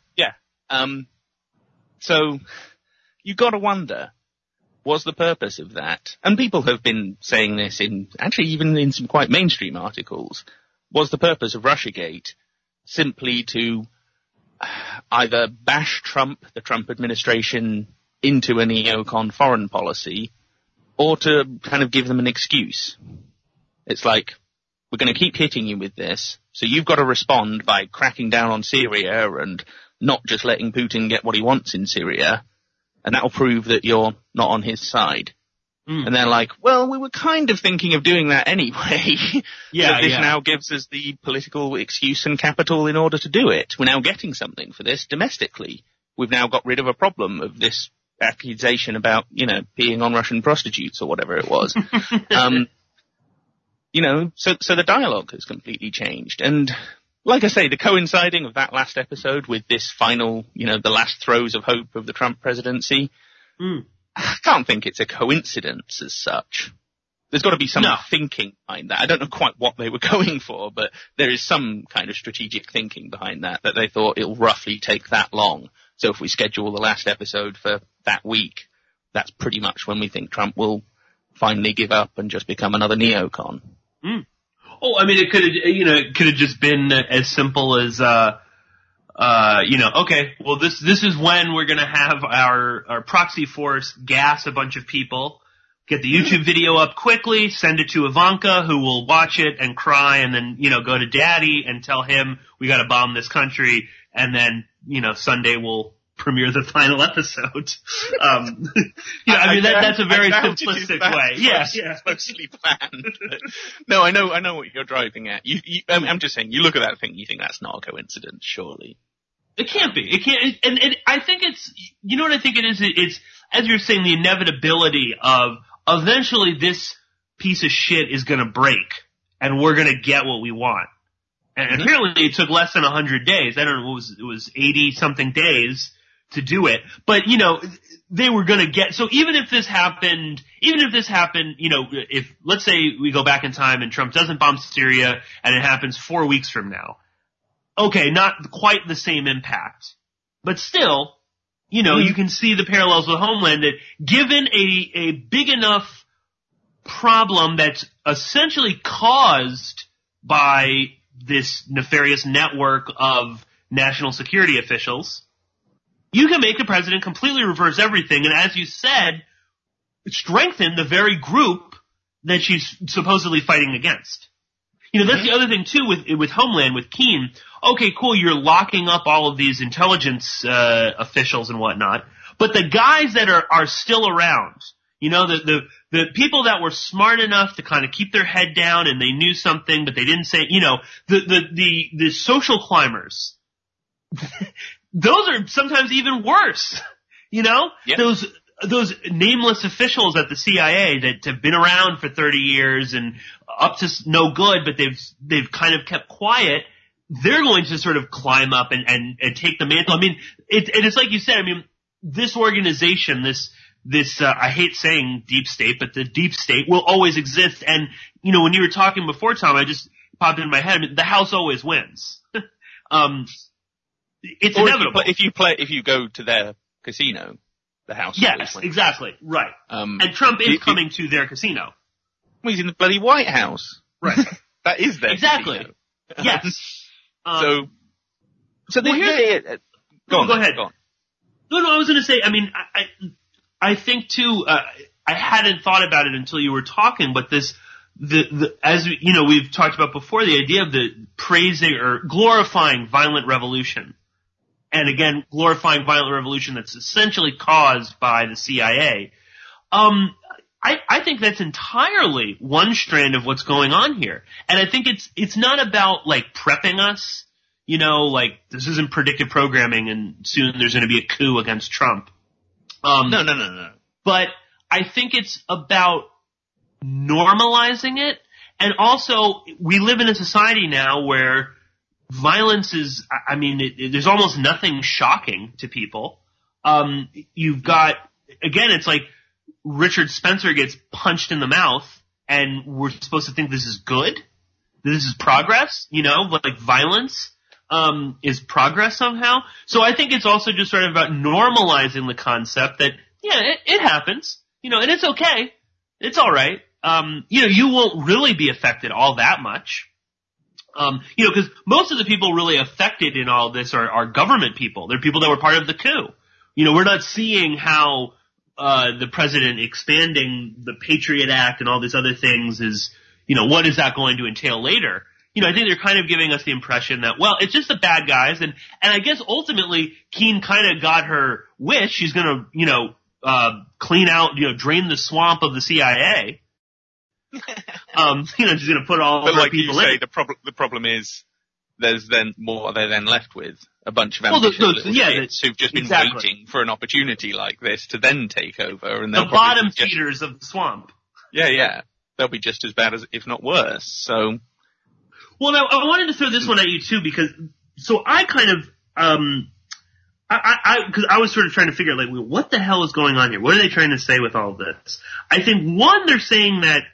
So, you gotta wonder, was the purpose of that, and people have been saying this even in some quite mainstream articles, was the purpose of Russiagate simply to either bash Trump, the Trump administration, into a neocon foreign policy, or to kind of give them an excuse? It's like, we're going to keep hitting you with this, so you've got to respond by cracking down on Syria and not just letting Putin get what he wants in Syria, and that'll prove that you're not on his side. And they're like, well, we were kind of thinking of doing that anyway. This now gives us the political excuse and capital in order to do it. We're now getting something for this domestically. We've now got rid of a problem of this accusation about, peeing on Russian prostitutes or whatever it was. So the dialogue has completely changed. And like I say, the coinciding of that last episode with this final, the last throes of hope of the Trump presidency, I can't think it's a coincidence as such. There's got to be some thinking behind that. I don't know quite what they were going for, but there is some kind of strategic thinking behind that they thought it'll roughly take that long. So if we schedule the last episode for that week, that's pretty much when we think Trump will finally give up and just become another neocon. Oh, I mean, it could have just been as simple as, okay, well, this is when we're going to have our proxy force gas a bunch of people, get the YouTube video up quickly, send it to Ivanka, who will watch it and cry, and then, go to Daddy and tell him we got to bomb this country, and then, Sunday we'll premiere the final episode. That's a very simplistic way. Yeah. Mostly planned. No, I know what you're driving at. I'm just saying, you look at that thing, you think that's not a coincidence, surely. It can't be. It can't. And I think it's, you know what I think it is? It's, as you're saying, the inevitability of eventually this piece of shit is going to break and we're going to get what we want. And apparently it took less than 100 days. I don't know, it was 80 something days to do it. But, you know, they were going to get, so even if this happened, you know, if, let's say we go back in time and Trump doesn't bomb Syria and it happens 4 weeks from now. Okay, not quite the same impact. But still, you know, you can see the parallels with Homeland that given a big enough problem that's essentially caused by this nefarious network of national security officials, you can make the president completely reverse everything and, as you said, strengthen the very group that she's supposedly fighting against. You know, that's the other thing too with Homeland, with Keane. Okay, cool, you're locking up all of these intelligence officials and whatnot, but the guys that are still around, you know, the people that were smart enough to kind of keep their head down and they knew something but they didn't say, you know, the social climbers, those are sometimes even worse. You know? Yep. Those nameless officials at the CIA that have been around for 30 years and up to no good, but they've kind of kept quiet, they're going to sort of climb up and take the mantle. I mean, it's like you said, I mean, this organization, this I hate saying deep state, but the deep state will always exist. And, you know, when you were talking before, Tom, I just popped in my head, I mean, the House always wins. It's inevitable. If you go to their casino, the House always wins. Exactly. Right. And Trump is coming to their casino. Well, he's in the bloody White House. Right. That is their casino. Yes. So go ahead. Go on. No, I was going to say, I mean, I think too, I hadn't thought about it until you were talking, but as you know, we've talked about before, the idea of the praising or glorifying violent revolution. And again, glorifying violent revolution that's essentially caused by the CIA. I think that's entirely one strand of what's going on here. And I think it's not about like prepping us, you know, like this isn't predictive programming and soon there's going to be a coup against Trump. No. But I think it's about normalizing it. And also, we live in a society now where violence is, I mean, there's almost nothing shocking to people. You've got, again, it's like Richard Spencer gets punched in the mouth and we're supposed to think this is good. This is progress, you know, like violence is progress somehow. So I think it's also just sort of about normalizing the concept that, yeah, it happens, you know, and it's okay. It's all right. You know, you won't really be affected all that much. You know, because most of the people really affected in all this are government people. They're people that were part of the coup. You know, we're not seeing how the president expanding the Patriot Act and all these other things is, you know, what is that going to entail later? You know, I think they're kind of giving us the impression that, well, it's just the bad guys, and I guess ultimately Keane kind of got her wish. She's gonna, you know, clean out, you know, drain the swamp of the CIA. You know, she's gonna put all of her people in. But like you say, the problem is there's then what are they then left with? A bunch of ambitious little kids who've just been waiting for an opportunity like this to then take over, and the bottom feeders of the swamp. Yeah, they'll be just as bad as, if not worse. So, well, now I wanted to throw this one at you too, because so I kind of because I was sort of trying to figure out, like, what the hell is going on here? What are they trying to say with all of this? I think one, they're saying that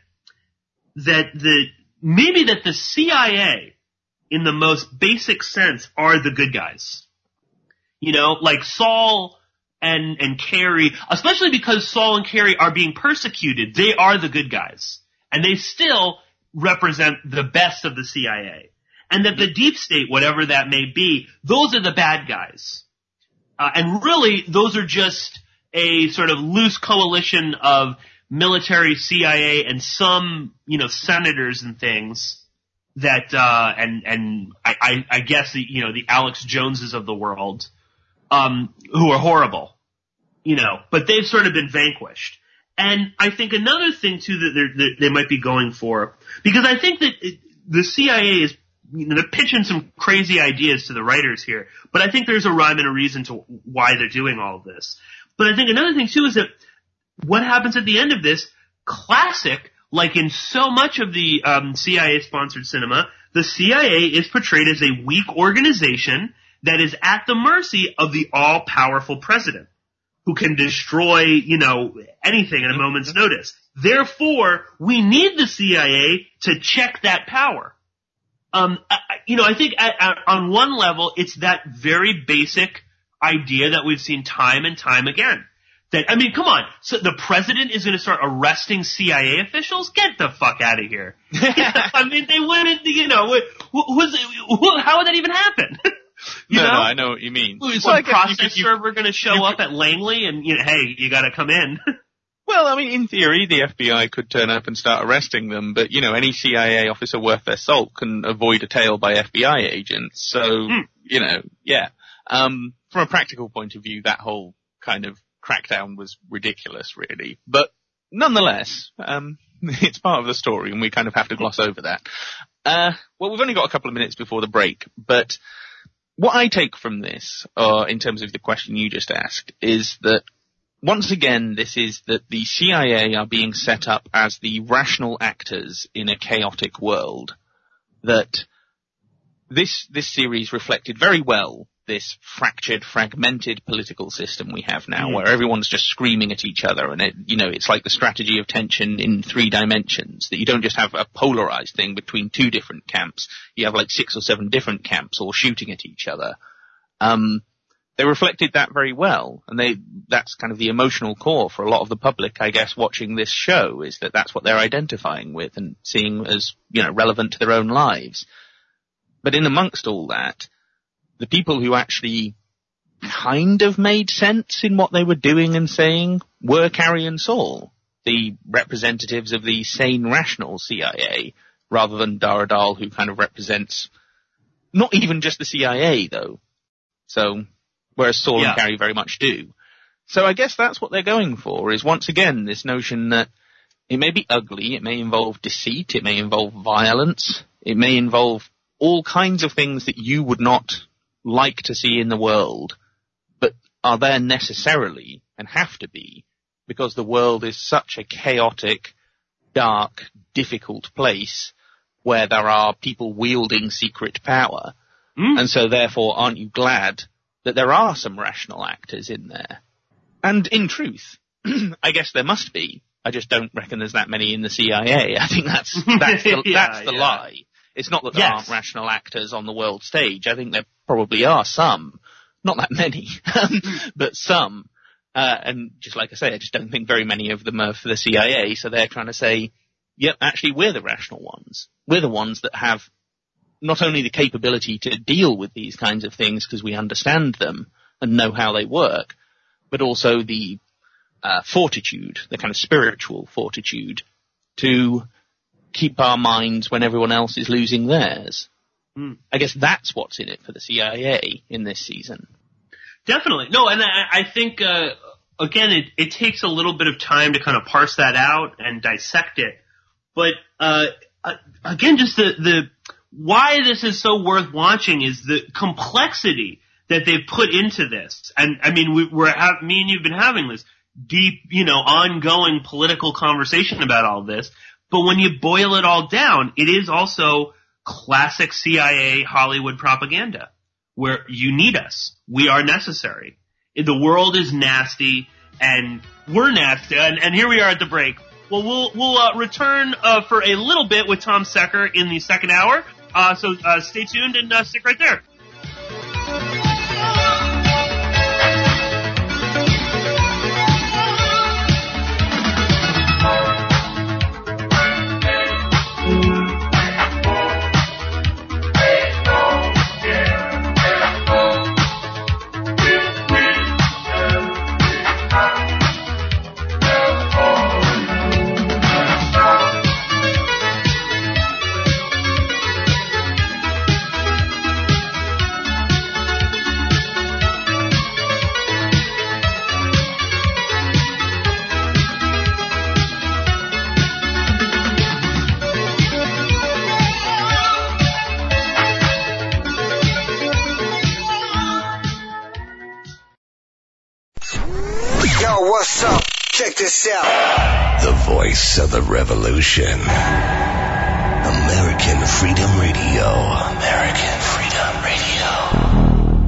the CIA, in the most basic sense, are the good guys. You know, like Saul and Kerry, especially because Saul and Kerry are being persecuted, they are the good guys. And they still represent the best of the CIA. And that the deep state, whatever that may be, those are the bad guys. And really, those are just a sort of loose coalition of military, CIA, and some, you know, senators and things that, and I guess, you know, the Alex Joneses of the world, who are horrible, you know, but they've sort of been vanquished. And I think another thing too that they might be going for, because I think that the CIA is they're pitching some crazy ideas to the writers here, but I think there's a rhyme and a reason to why they're doing all of this. But I think another thing too is that what happens at the end of this, classic, like in so much of the CIA-sponsored cinema, the CIA is portrayed as a weak organization that is at the mercy of the all-powerful president, who can destroy, anything at a moment's notice. Therefore, we need the CIA to check that power. I think on one level, it's that very basic idea that we've seen time and time again. Come on. So the president is going to start arresting CIA officials? Get the fuck out of here. They wouldn't, how would that even happen? No, I know what you mean. Is some process server going to show up at Langley and, hey, you got to come in? Well, in theory, the FBI could turn up and start arresting them, but, any CIA officer worth their salt can avoid a tail by FBI agents. So, yeah. From a practical point of view, that whole kind of crackdown was ridiculous, really. But nonetheless, it's part of the story, and we kind of have to gloss over that. Well, we've only got a couple of minutes before the break, but what I take from this, in terms of the question you just asked, is that once again, this is that the CIA are being set up as the rational actors in a chaotic world. That this series reflected very well this fractured, fragmented political system we have now, where everyone's just screaming at each other, and it's like the strategy of tension in 3 dimensions, that you don't just have a polarized thing between 2 different camps, you have like 6 or 7 different camps all shooting at each other. They reflected that very well, and that's kind of the emotional core for a lot of the public, I guess, watching this show, is that that's what they're identifying with and seeing as, relevant to their own lives. But in amongst all that, the people who actually kind of made sense in what they were doing and saying were Carrie and Saul, the representatives of the sane, rational CIA, rather than Dara Dahl, who kind of represents not even just the CIA, though. So, whereas Saul and Carrie very much do. So I guess that's what they're going for, is once again this notion that it may be ugly, it may involve deceit, it may involve violence, it may involve all kinds of things that you would not like to see in the world, but are there necessarily and have to be, because the world is such a chaotic, dark, difficult place where there are people wielding secret power. And so therefore, aren't you glad that there are some rational actors in there? And in truth, I guess there must be. I just don't reckon there's that many in the CIA. I think that's the lie. It's not that there aren't rational actors on the world stage. I think there probably are some. Not that many, but some. And just like I say, I just don't think very many of them are for the CIA. So they're trying to say, yep, actually we're the rational ones. We're the ones that have not only the capability to deal with these kinds of things because we understand them and know how they work, but also the fortitude, the kind of spiritual fortitude to keep our minds when everyone else is losing theirs. I guess that's what's in it for the CIA in this season. Definitely. No, and I think, again, it takes a little bit of time to kind of parse that out and dissect it. But, again, just the why this is so worth watching is the complexity that they've put into this. And, me and you've been having this deep, ongoing political conversation about all this. But when you boil it all down, it is also classic CIA Hollywood propaganda, where you need us. We are necessary. The world is nasty, and we're nasty. And here we are at the break. Well, we'll return for a little bit with Tom Secker in the second hour. So stay tuned and stick right there. Check this out. The voice of the revolution. American Freedom Radio. American Freedom Radio.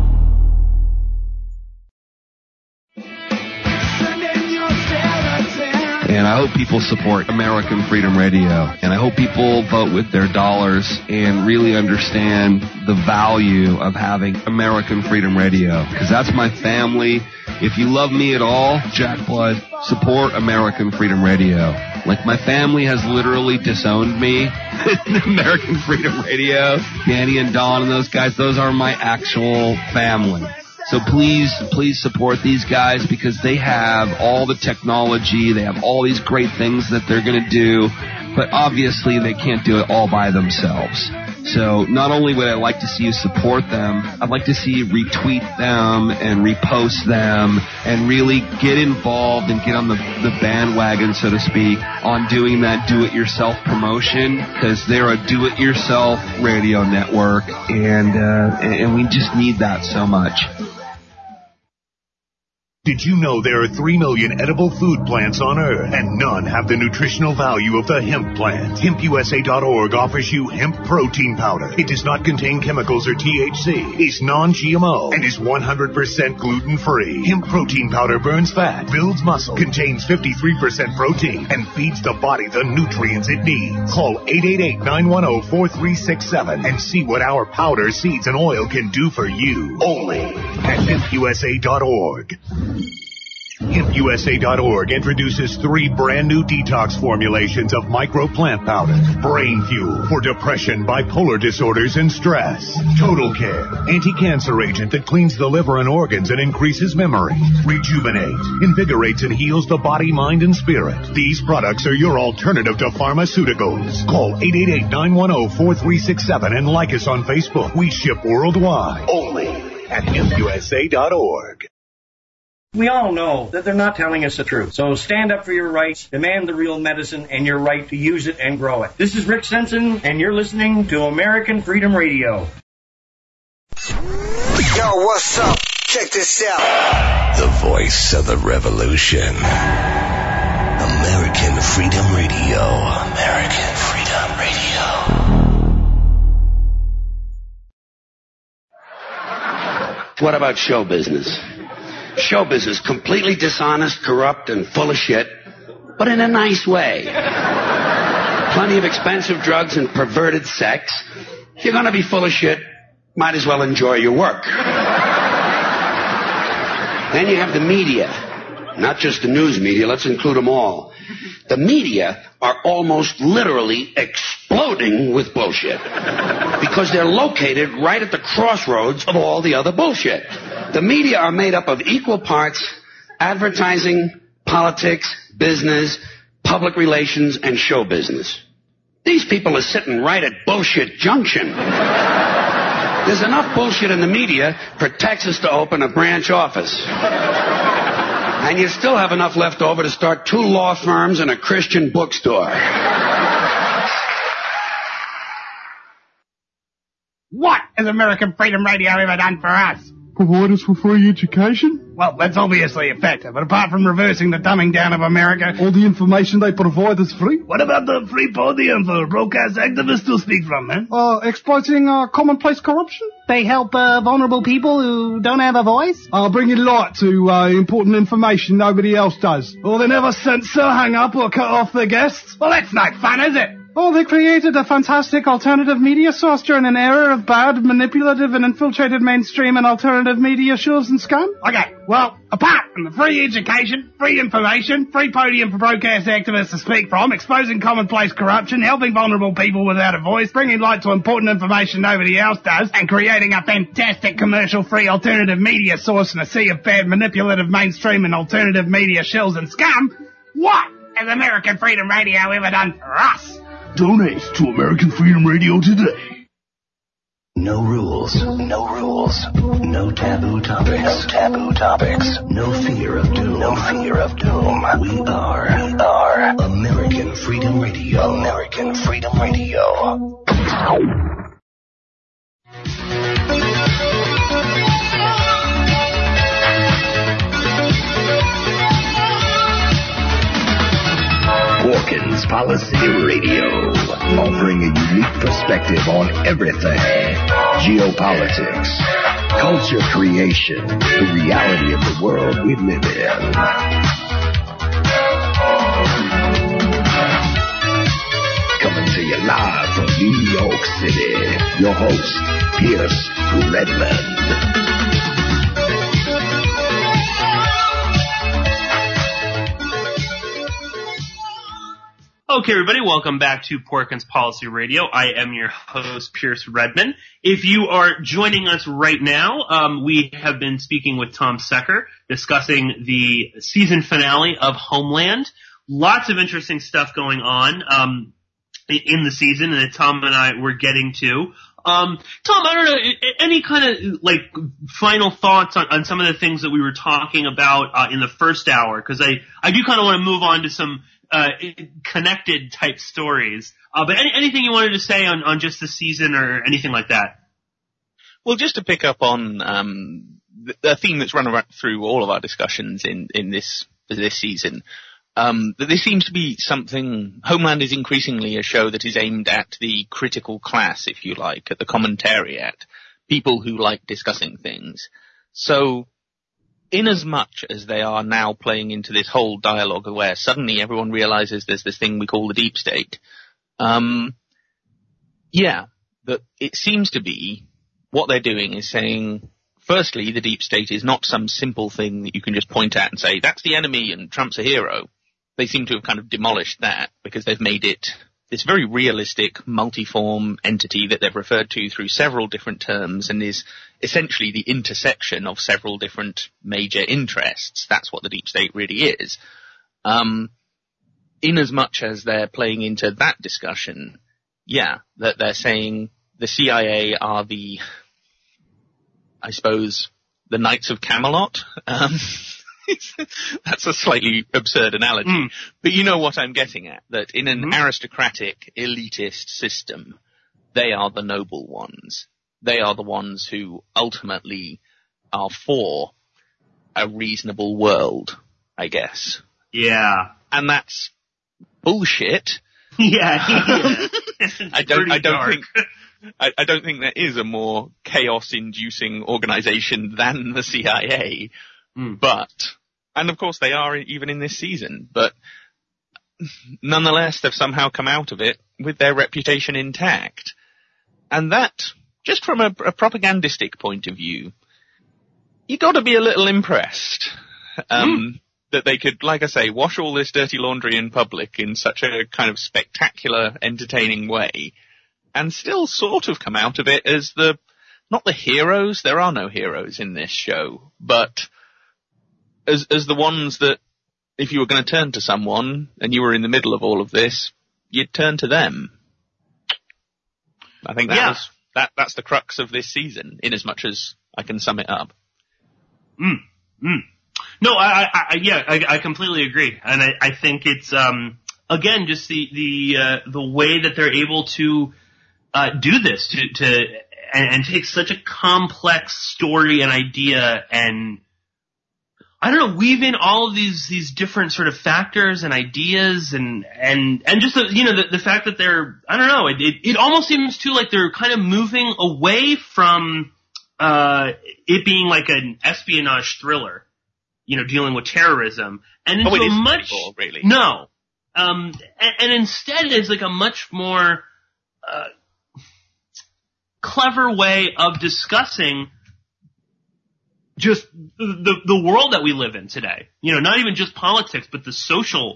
And I hope people support American Freedom Radio. And I hope people vote with their dollars and really understand the value of having American Freedom Radio. Because that's my family. If you love me at all, Jack Blood, support American Freedom Radio. Like, my family has literally disowned me. American Freedom Radio, Danny and Don and those guys, those are my actual family. So please support these guys because they have all the technology, they have all these great things that they're going to do, but obviously they can't do it all by themselves. So not only would I like to see you support them, I'd like to see you retweet them and repost them and really get involved and get on the bandwagon, so to speak, on doing that do-it-yourself promotion, because they're a do-it-yourself radio network, and we just need that so much. Did you know there are 3 million edible food plants on Earth, and none have the nutritional value of the hemp plant? HempUSA.org offers you hemp protein powder. It does not contain chemicals or THC, is non-GMO, and is 100% gluten-free. Hemp protein powder burns fat, builds muscle, contains 53% protein, and feeds the body the nutrients it needs. Call 888-910-4367 and see what our powder, seeds, and oil can do for you. Only at HempUSA.org. HempUSA.org introduces 3 brand new detox formulations of micro plant powder. Brain Fuel for depression, bipolar disorders, and stress. Total Care, anti-cancer agent that cleans the liver and organs and increases memory. Rejuvenate, invigorates and heals the body, mind, and spirit. These products are your alternative to pharmaceuticals. Call 888-910-4367 and like us on Facebook. We ship worldwide. Only at HempUSA.org. We all know that they're not telling us the truth. So stand up for your rights, demand the real medicine, and your right to use it and grow it. This is Rick Simpson, and you're listening to American Freedom Radio. Yo, what's up? Check this out. The voice of the revolution. American Freedom Radio. American Freedom Radio. What about show business? Show business, completely dishonest, corrupt, and full of shit, but in a nice way. Plenty of expensive drugs and perverted sex. If you're going to be full of shit, might as well enjoy your work. Then you have the media. Not just the news media, let's include them all. The media are almost literally exploding with bullshit because they're located right at the crossroads of all the other bullshit. The media are made up of equal parts advertising, politics, business, public relations, and show business. These people are sitting right at bullshit junction. There's enough bullshit in the media for Texas to open a branch office. And you still have enough left over to start 2 law firms and a Christian bookstore. What has American Freedom Radio ever done for us? Provide us with free education? Well, that's obviously effective, but apart from reversing the dumbing down of America... All the information they provide is free? What about the free podium for broadcast activists to speak from, man? Exploiting commonplace corruption? They help vulnerable people who don't have a voice? Bringing light to important information nobody else does. Or they never censor, hang up, or cut off their guests? Well, that's no fun, is it? Oh, they created a fantastic alternative media source during an era of bad, manipulative, and infiltrated mainstream and alternative media shows and scam. Okay, well, apart from the free education, free information, free podium for broadcast activists to speak from, exposing commonplace corruption, helping vulnerable people without a voice, bringing light to important information nobody else does, and creating a fantastic commercial-free alternative media source in a sea of bad, manipulative mainstream and alternative media shills and scum, what has American Freedom Radio ever done for us? Donate to American Freedom Radio today. No rules. No rules. No taboo topics. No taboo topics. No fear of doom. No fear of doom. We are American Freedom Radio. American Freedom Radio. Policy Radio, offering a unique perspective on everything. Geopolitics, culture creation, the reality of the world we live in. Coming to you live from New York City, your host, Pierce Redmond. Okay, everybody, welcome back to Porkins Policy Radio. I am your host, Pierce Redmond. If you are joining us right now, we have been speaking with Tom Secker, discussing the season finale of Homeland. Lots of interesting stuff going on in the season that Tom and I were getting to. Tom, I don't know, any kind of final thoughts on some of the things that we were talking about in the first hour? Because I do kind of want to move on to some connected type stories. But anything you wanted to say on just the season or anything like that? Well, just to pick up on the theme that's run through all of our discussions in this season, that this seems to be something. Homeland is increasingly a show that is aimed at the critical class, if you like, at the commentariat, people who like discussing things. So, inasmuch as they are now playing into this whole dialogue where suddenly everyone realizes there's this thing we call the deep state, that it seems to be what they're doing is saying, firstly, the deep state is not some simple thing that you can just point at and say, that's the enemy and Trump's a hero. They seem to have kind of demolished that because they've made it this very realistic, multiform entity that they've referred to through several different terms and is essentially the intersection of several different major interests. That's what the deep state really is. Inasmuch as they're playing into that discussion, that they're saying the CIA are the Knights of Camelot. That's a slightly absurd analogy. But you know what I'm getting at, that in an aristocratic, elitist system, they are the noble ones. They are the ones who ultimately are for a reasonable world, I guess. Yeah. And that's bullshit. Yeah. I don't think there is a more chaos-inducing organization than the CIA. And of course they are even in this season, but nonetheless they've somehow come out of it with their reputation intact. And that, just from a propagandistic point of view, you gotta be a little impressed, that they could, like I say, wash all this dirty laundry in public in such a kind of spectacular, entertaining way, and still sort of come out of it as not the heroes, there are no heroes in this show, but as the ones that, if you were going to turn to someone and you were in the middle of all of this, you'd turn to them. I think that's the crux of this season, in as much as I can sum it up. No, I completely agree, and I think it's again just the way that they're able to do this and take such a complex story and idea and, I don't know, weave in all of these different sort of factors and ideas and just the fact that they're, I don't know, it almost seems too like they're kind of moving away from it being like an espionage thriller, dealing with terrorism, and into it isn't much anymore, really. No, and instead it's like a much more clever way of discussing just the world that we live in today. Not even just politics, but the social,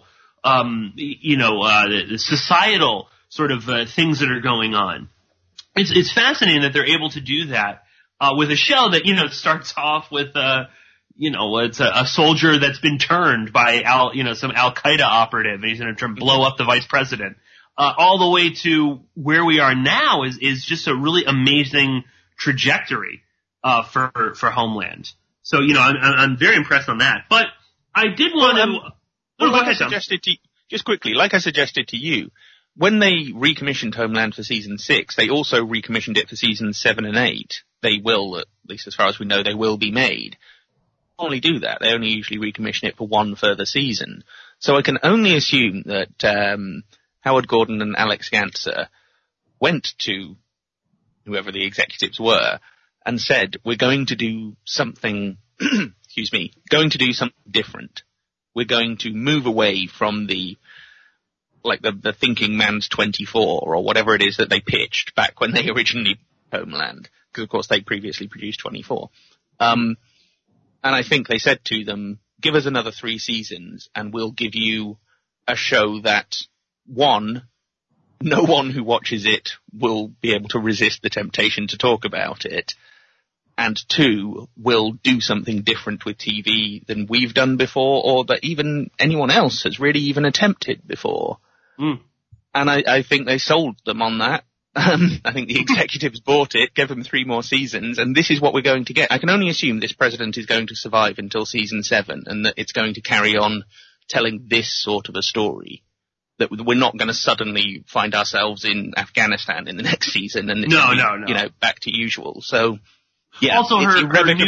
the societal sort of things that are going on. It's fascinating that they're able to do that with a show that starts off with it's a soldier that's been turned by some Al-Qaeda operative, and he's going to blow up the vice president. All the way to where we are now is just a really amazing trajectory for Homeland. So I'm very impressed on that. But I did want to. Like I suggested to you, when they recommissioned Homeland for season 6, they also recommissioned it for seasons 7 and 8. They will, at least as far as we know, they will be made. Only do that. They only usually recommission it for one further season. So I can only assume that Howard Gordon and Alex Ganser went to whoever the executives were and said, we're going to do something, going to do something different. We're going to move away from the Thinking Man's 24 or whatever it is that they pitched back when they originally Homeland, because of course they previously produced 24. And I think they said to them, give us another 3 seasons and we'll give you a show that, one, no one who watches it will be able to resist the temptation to talk about it, and 2, will do something different with TV than we've done before or that even anyone else has really even attempted before. And I think they sold them on that. I think the executives bought it, gave them 3 more seasons, and this is what we're going to get. I can only assume this president is going to survive until season 7 and that it's going to carry on telling this sort of a story. That we're not going to suddenly find ourselves in Afghanistan in the next season and no. Back to usual. So, yeah. Also, her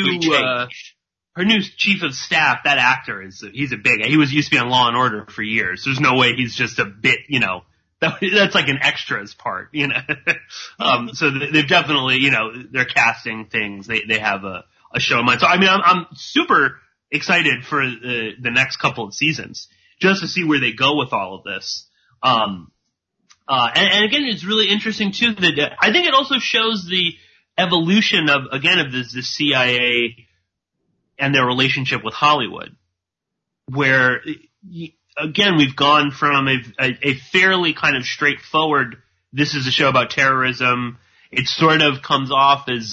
new chief of staff, that actor he's a big. He used to be on Law and Order for years. There's no way he's just a bit, that's like an extras part, So they've definitely, they're casting things. They have a show in mind. So I mean, I'm super excited for the next couple of seasons, just to see where they go with all of this. And again, it's really interesting too that I think it also shows the evolution of the CIA and their relationship with Hollywood, where again, we've gone from a fairly kind of straightforward, this is a show about terrorism. It sort of comes off as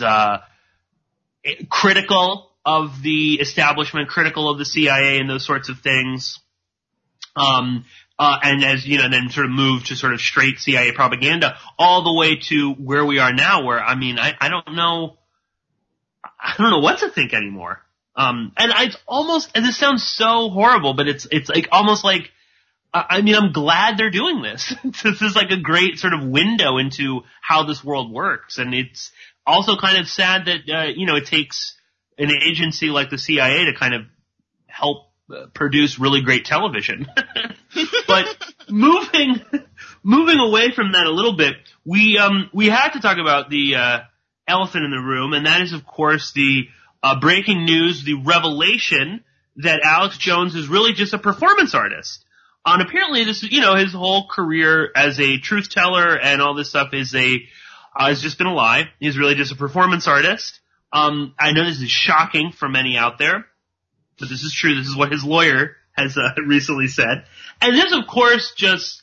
critical of the establishment, critical of the CIA and those sorts of things. And as, then sort of move to sort of straight CIA propaganda all the way to where we are now, where, I mean, I don't know what to think anymore. And it's almost, and this sounds so horrible, but it's like almost like, I'm glad they're doing this. This is like a great sort of window into how this world works. And it's also kind of sad that, it takes an agency like the CIA to kind of help produce really great television. But moving away from that a little bit, we had to talk about the, elephant in the room, and that is, of course, the, breaking news, the revelation that Alex Jones is really just a performance artist. And apparently this is, his whole career as a truth teller and all this stuff has just been a lie. He's really just a performance artist. I know this is shocking for many out there, but this is true. This is what his lawyer has recently said. And this, of course, just,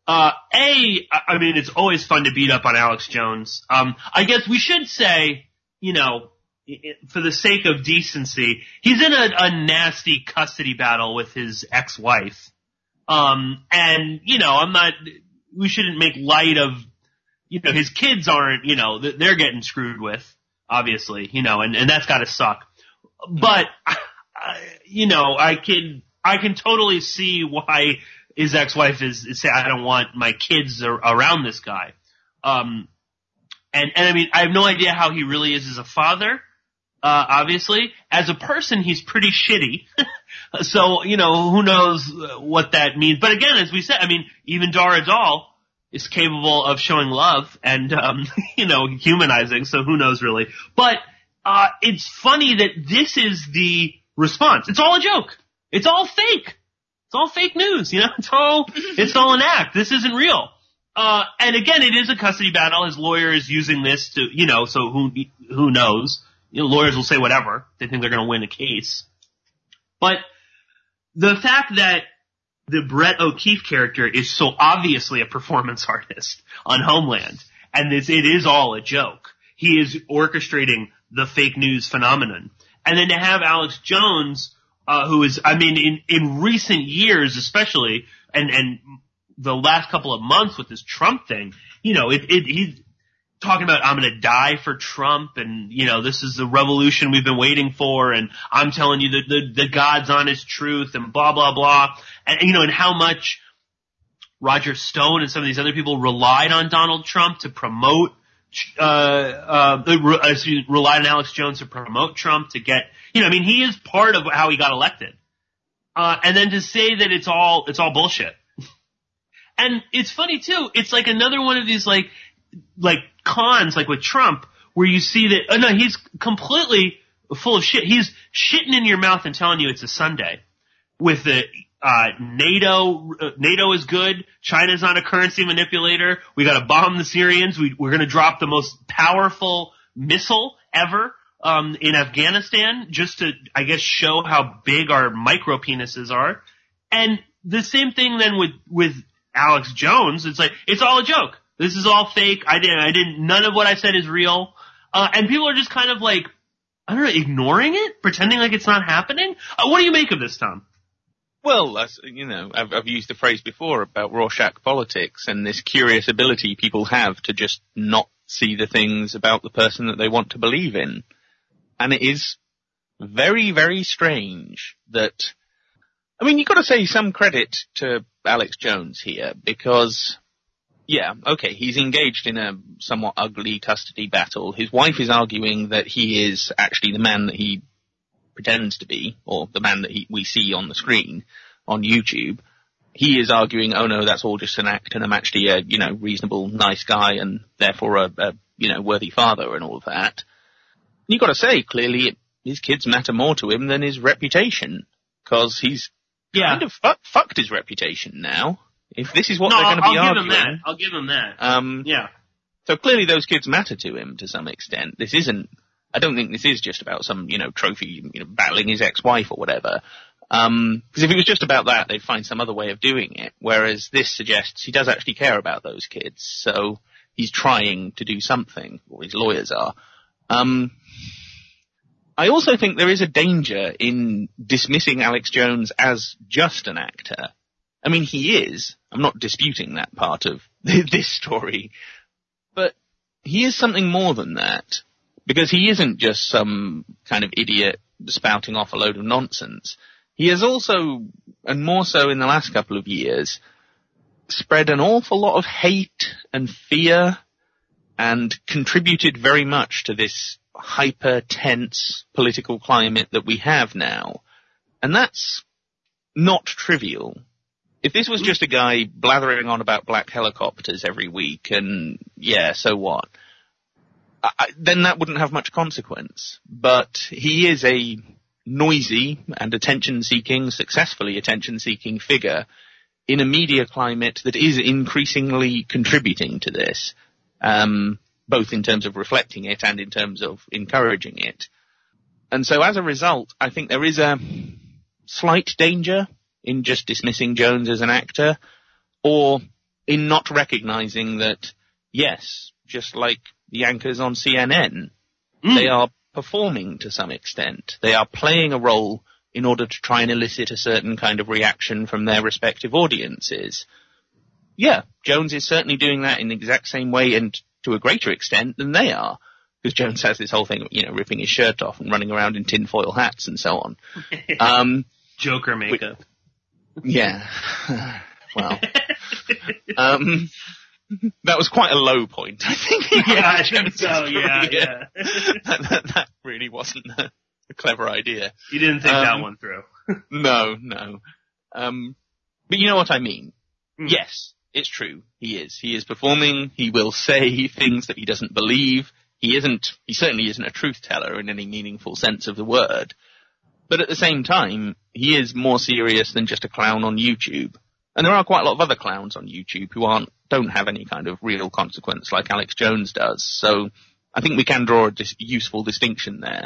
it's always fun to beat up on Alex Jones. I guess we should say, for the sake of decency, he's in a nasty custody battle with his ex-wife. We shouldn't make light of, his kids aren't, they're getting screwed with, obviously, and that's gotta suck. But, I can totally see why his ex-wife is say, I don't want my kids around this guy. And I mean, I have no idea how he really is as a father. Obviously, as a person, he's pretty shitty. So, who knows what that means. But again, as we said, I mean, even Dara Dahl is capable of showing love and, humanizing. So who knows really. But, it's funny that this is the response. It's all a joke. It's all fake. It's all fake news. It's all an act. This isn't real. And again, it is a custody battle. His lawyer is using this to, so who knows? Lawyers will say whatever. They think they're going to win a case. But the fact that the Brett O'Keefe character is so obviously a performance artist on Homeland, and it is all a joke. He is orchestrating the fake news phenomenon. And then to have Alex Jones, who is, in recent years especially, and the last couple of months with this Trump thing, he's talking about, I'm going to die for Trump, and, this is the revolution we've been waiting for, and I'm telling you the God's honest truth, and blah, blah, blah. And, and how much Roger Stone and some of these other people relied on Donald Trump to promote, relied on Alex Jones to promote Trump to get, he is part of how he got elected. And then to say that it's all bullshit. And it's funny too. It's like another one of these like cons, like with Trump, where you see that, no, he's completely full of shit. He's shitting in your mouth and telling you it's a Sunday. With the, NATO is good. China's not a currency manipulator. We gotta bomb the Syrians. We're gonna drop the most powerful missile ever, in Afghanistan, just to, I guess, show how big our micro penises are. And the same thing then with Alex Jones. It's like, it's all a joke. This is all fake. None of what I said is real. And people are just kind of like, I don't know, ignoring it, pretending like it's not happening. What do you make of this, Tom? Well, I've used the phrase before about Rorschach politics and this curious ability people have to just not see the things about the person that they want to believe in. And it is very, very strange that, I mean, you've got to say some credit to Alex Jones here because, yeah, okay, he's engaged in a somewhat ugly custody battle. His wife is arguing that he is actually the man that he pretends to be, or the man that we see on the screen on YouTube. He is arguing, oh no, that's all just an act and I'm actually a, reasonable, nice guy and therefore a worthy father and all of that. You've got to say, clearly, his kids matter more to him than his reputation, because he's kind of fucked his reputation now. If this is what they're going to be arguing. I'll give him that. Yeah. So clearly those kids matter to him to some extent. I don't think this is just about some, trophy, battling his ex-wife or whatever. Because if it was just about that, they'd find some other way of doing it. Whereas this suggests he does actually care about those kids. So he's trying to do something, or his lawyers are. I also think there is a danger in dismissing Alex Jones as just an actor. I mean, he is. I'm not disputing that part of this story. But he is something more than that. Because he isn't just some kind of idiot spouting off a load of nonsense. He has also, and more so in the last couple of years, spread an awful lot of hate and fear and contributed very much to this hyper-tense political climate that we have now. And that's not trivial. If this was just a guy blathering on about black helicopters every week and, yeah, so what? Then that wouldn't have much consequence. But he is a noisy and attention-seeking, successfully attention-seeking figure in a media climate that is increasingly contributing to this, both in terms of reflecting it and in terms of encouraging it. And so as a result, I think there is a slight danger in just dismissing Jones as an actor, or in not recognizing that, yes, just like the anchors on CNN, they are performing to some extent. They are playing a role in order to try and elicit a certain kind of reaction from their respective audiences. Yeah, Jones is certainly doing that in the exact same way and to a greater extent than they are. Because Jones has this whole thing, ripping his shirt off and running around in tinfoil hats and so on. Joker makeup. Yeah. Well. That was quite a low point, I think. Yeah, I think so, yeah. That really wasn't a clever idea. You didn't think that one through. No. But you know what I mean. Yes, it's true. He is performing. He will say things that he doesn't believe. He certainly isn't a truth teller in any meaningful sense of the word. But at the same time, he is more serious than just a clown on YouTube. And there are quite a lot of other clowns on YouTube who don't have any kind of real consequence like Alex Jones does. So I think we can draw a useful distinction there.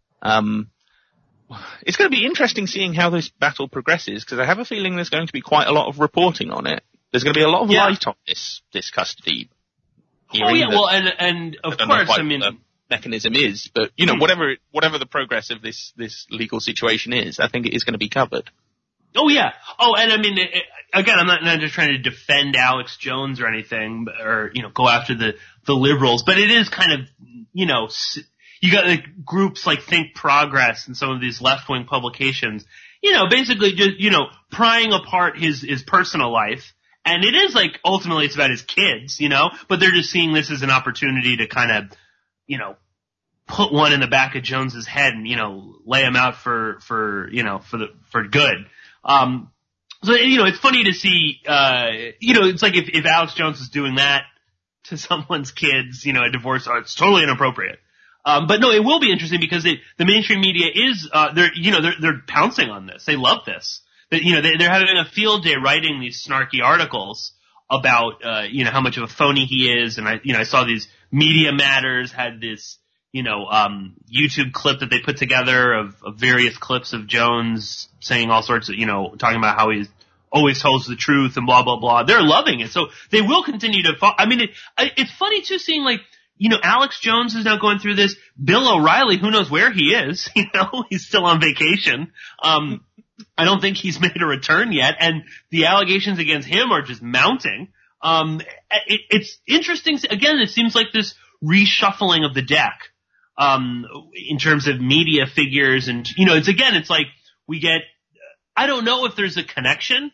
It's going to be interesting seeing how this battle progresses, because I have a feeling there's going to be quite a lot of reporting on it. There's going to be a lot of light on this custody hearing. Oh yeah, well, and of course, I mean, the mechanism is, but whatever the progress of this legal situation is, I think it is going to be covered. Oh yeah. Oh, and I mean, again, I'm not just trying to defend Alex Jones or anything, or go after the liberals, but it is kind of, you got like groups like Think Progress and some of these left-wing publications, basically just, prying apart his personal life. And it is like, ultimately it's about his kids, but they're just seeing this as an opportunity to kind of, put one in the back of Jones's head and, lay him out for good. So, it's funny to see, it's like if Alex Jones is doing that to someone's kids, a divorce, it's totally inappropriate. But no, it will be interesting because the mainstream media is, they're pouncing on this. They love this. They're having a field day writing these snarky articles about, how much of a phony he is. And I saw these Media Matters had this, YouTube clip that they put together of various clips of Jones saying all sorts of, talking about how he's always tells the truth and blah, blah, blah. They're loving it. So they will continue to it's funny too seeing like, Alex Jones is now going through this. Bill O'Reilly, who knows where he is, he's still on vacation. I don't think he's made a return yet. And the allegations against him are just mounting. It's interesting. Again, it seems like this reshuffling of the deck. In terms of media figures and, it's like we get, I don't know if there's a connection,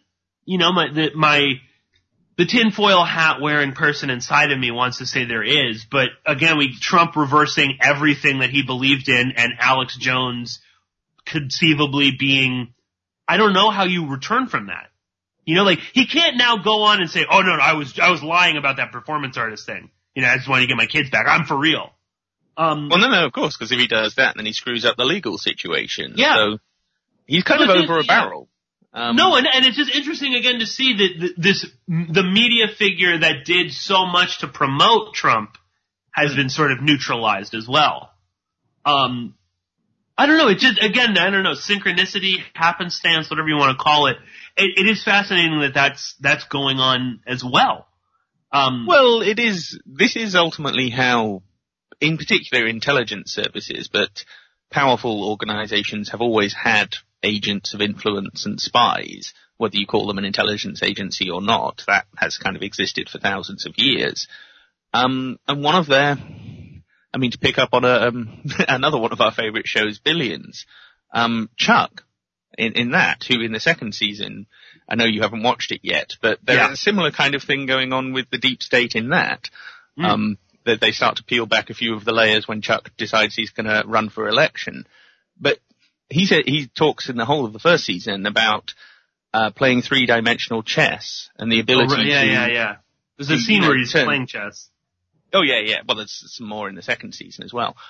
the tinfoil hat wearing person inside of me wants to say there is, but again, Trump reversing everything that he believed in and Alex Jones conceivably being, I don't know how you return from that. He can't now go on and say, oh no, I was lying about that performance artist thing. I just want to get my kids back. I'm for real. Well, no, of course, because if he does that, then he screws up the legal situation. Yeah. So he's kind of over a barrel. No, and it's just interesting again to see that the media figure that did so much to promote Trump has been sort of neutralized as well. I don't know. It just, again, I don't know, synchronicity, happenstance, whatever you want to call it. It is fascinating that's going on as well. Well, it is. This is ultimately how, in particular intelligence services, but powerful organizations have always had agents of influence and spies, whether you call them an intelligence agency or not. That has kind of existed for thousands of years. And one of their, to pick up on another one of our favorite shows, Billions, Chuck, in that, who in the second season, I know you haven't watched it yet, but there's a similar kind of thing going on with the deep state in that. That they start to peel back a few of the layers when Chuck decides he's going to run for election. But he talks in the whole of the first season about playing three-dimensional chess and the ability to... Yeah. There's a scene where he's playing chess. Oh, yeah. Well, there's some more in the second season as well.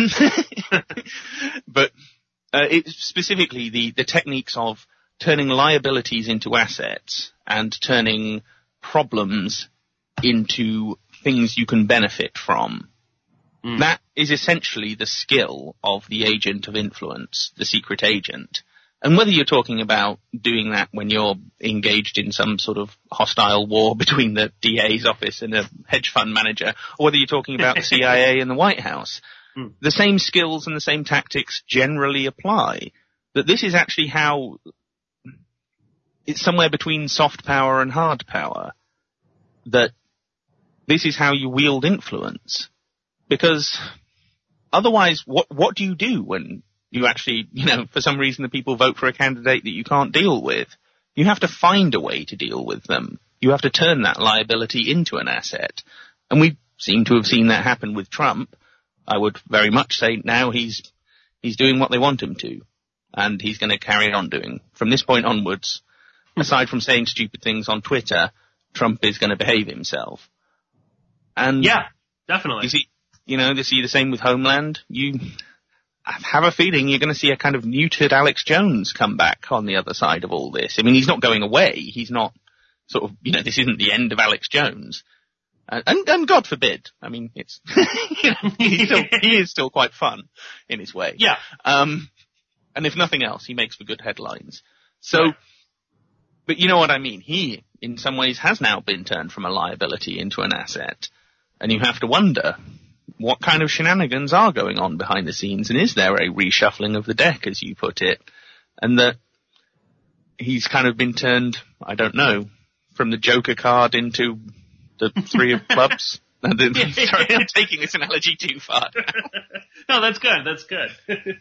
But it's specifically the techniques of turning liabilities into assets and turning problems into things you can benefit from. That is essentially the skill of the agent of influence, the secret agent. And whether you're talking about doing that when you're engaged in some sort of hostile war between the DA's office and a hedge fund manager, or whether you're talking about the CIA and the White House, the same skills and the same tactics generally apply. That this is actually how it's somewhere between soft power and hard power. That this is how you wield influence. Because otherwise, what do you do when you actually, for some reason the people vote for a candidate that you can't deal with? You have to find a way to deal with them. You have to turn that liability into an asset. And we seem to have seen that happen with Trump. I would very much say now he's doing what they want him to. And he's going to carry on doing. From this point onwards, aside from saying stupid things on Twitter, Trump is going to behave himself. And yeah, definitely. You see the same with Homeland. You have a feeling you're going to see a kind of neutered Alex Jones come back on the other side of all this. He's not going away. He's not sort of, this isn't the end of Alex Jones. And God forbid. It's, he is still quite fun in his way. Yeah. And if nothing else, he makes for good headlines. So, right. But you know what I mean? He, in some ways, has now been turned from a liability into an asset. And you have to wonder what kind of shenanigans are going on behind the scenes, and is there a reshuffling of the deck, as you put it, and that he's kind of been turned, I don't know, from the Joker card into the three of clubs? Sorry, I'm taking this analogy too far. No, that's good. That's good.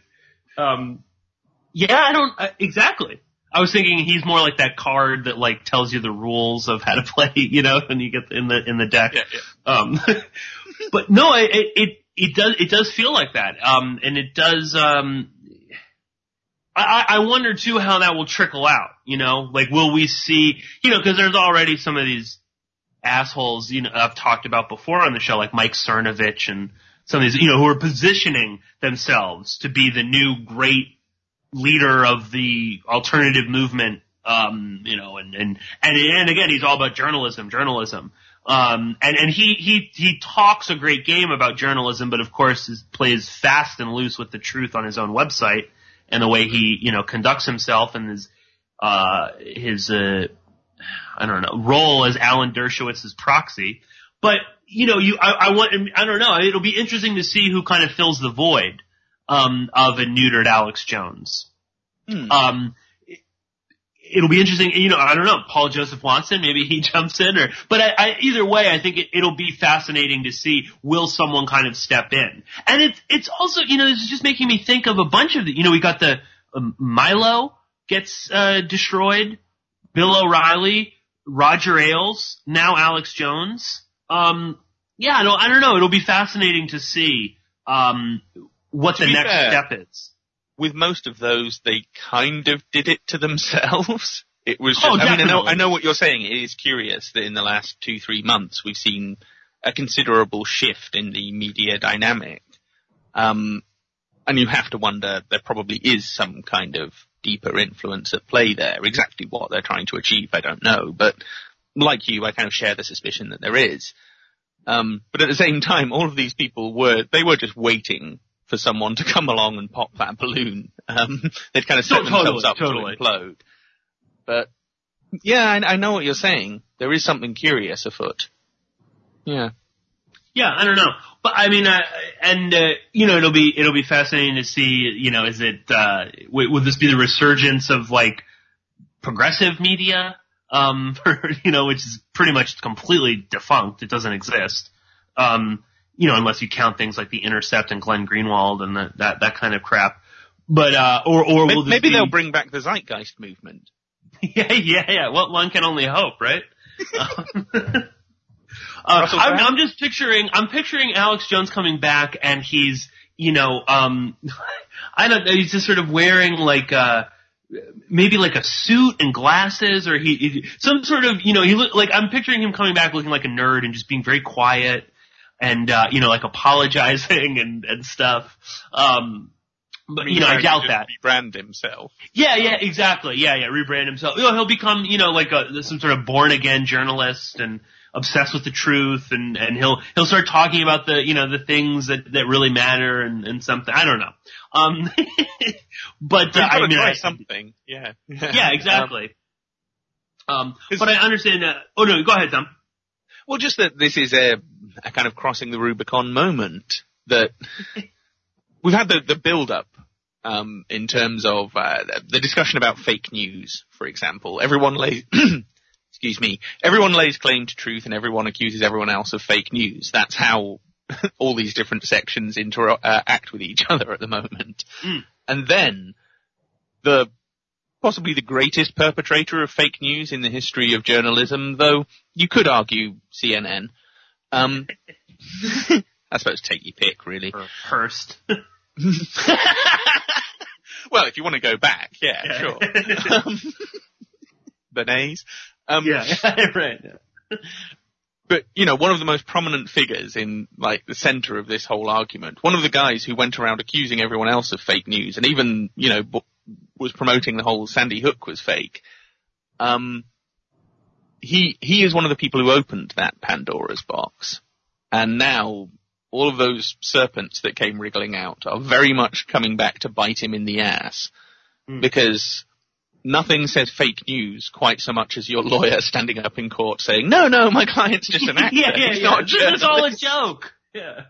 Yeah, exactly. I was thinking he's more like that card that tells you the rules of how to play, when you get in the deck. Yeah. But no, it does feel like that. And it does, I I wonder too how that will trickle out, like will we see, cause there's already some of these assholes, I've talked about before on the show, like Mike Cernovich and some of these, who are positioning themselves to be the new great leader of the alternative movement, and again, he's all about journalism. And he talks a great game about journalism, but of course plays fast and loose with the truth on his own website and the way he, conducts himself and his role as Alan Dershowitz's proxy. But, I don't know, it'll be interesting to see who kind of fills the void, of a neutered Alex Jones. It'll be interesting, I don't know, Paul Joseph Watson, maybe he jumps in but either way, I think it'll be fascinating to see, will someone kind of step in? And it's also, this is just making me think of a bunch of we got the, Milo gets, destroyed, Bill O'Reilly, Roger Ailes, now Alex Jones. I don't know, it'll be fascinating to see, what the next step is. With most of those, they kind of did it to themselves. It was just, I know what you're saying. It is curious that in the last 2-3 months, we've seen a considerable shift in the media dynamic. And you have to wonder, there probably is some kind of deeper influence at play there. Exactly what they're trying to achieve, I don't know. But like you, I kind of share the suspicion that there is. But at the same time, all of these people were just waiting for someone to come along and pop that balloon. They'd kind of set themselves up to implode. But yeah, I know what you're saying. There is something curious afoot. Yeah. Yeah, I don't know. But I mean, it'll be fascinating to see, is it, would this be the resurgence of like progressive media? Which is pretty much completely defunct. It doesn't exist. Unless you count things like The Intercept and Glenn Greenwald and that kind of crap. But, or will maybe they'll bring back the Zeitgeist movement. Yeah. Well, one can only hope, right? I'm just picturing Alex Jones coming back and he's, I don't know, he's just sort of wearing like, maybe like a suit and glasses or some sort of, he look like, I'm picturing him coming back looking like a nerd and just being very quiet. And, like apologizing and stuff. But, I doubt that. Rebrand himself. Yeah, exactly. Yeah, rebrand himself. He'll become, like some sort of born again journalist and obsessed with the truth and he'll start talking about the, the things that really matter and something. I don't know. But, try something. Yeah. Yeah, exactly. But I understand that. Oh no, go ahead, Tom. Well, just that this is a kind of crossing the Rubicon moment that we've had the build-up in terms of the discussion about fake news, for example. Everyone lays claim to truth and everyone accuses everyone else of fake news. That's how all these different sections act with each other at the moment. And then possibly the greatest perpetrator of fake news in the history of journalism, though you could argue CNN. I suppose take your pick, really. Or Hearst. Well, if you want to go back, yeah. Sure. Bernays. Right. But, one of the most prominent figures in, like, the center of this whole argument, one of the guys who went around accusing everyone else of fake news and even, was promoting the whole Sandy Hook was fake, he is one of the people who opened that Pandora's box. And now all of those serpents that came wriggling out are very much coming back to bite him in the ass. Because nothing says fake news quite so much as your lawyer standing up in court saying, no, my client's just an actor. It's not a journalist. It's all a joke. Yeah.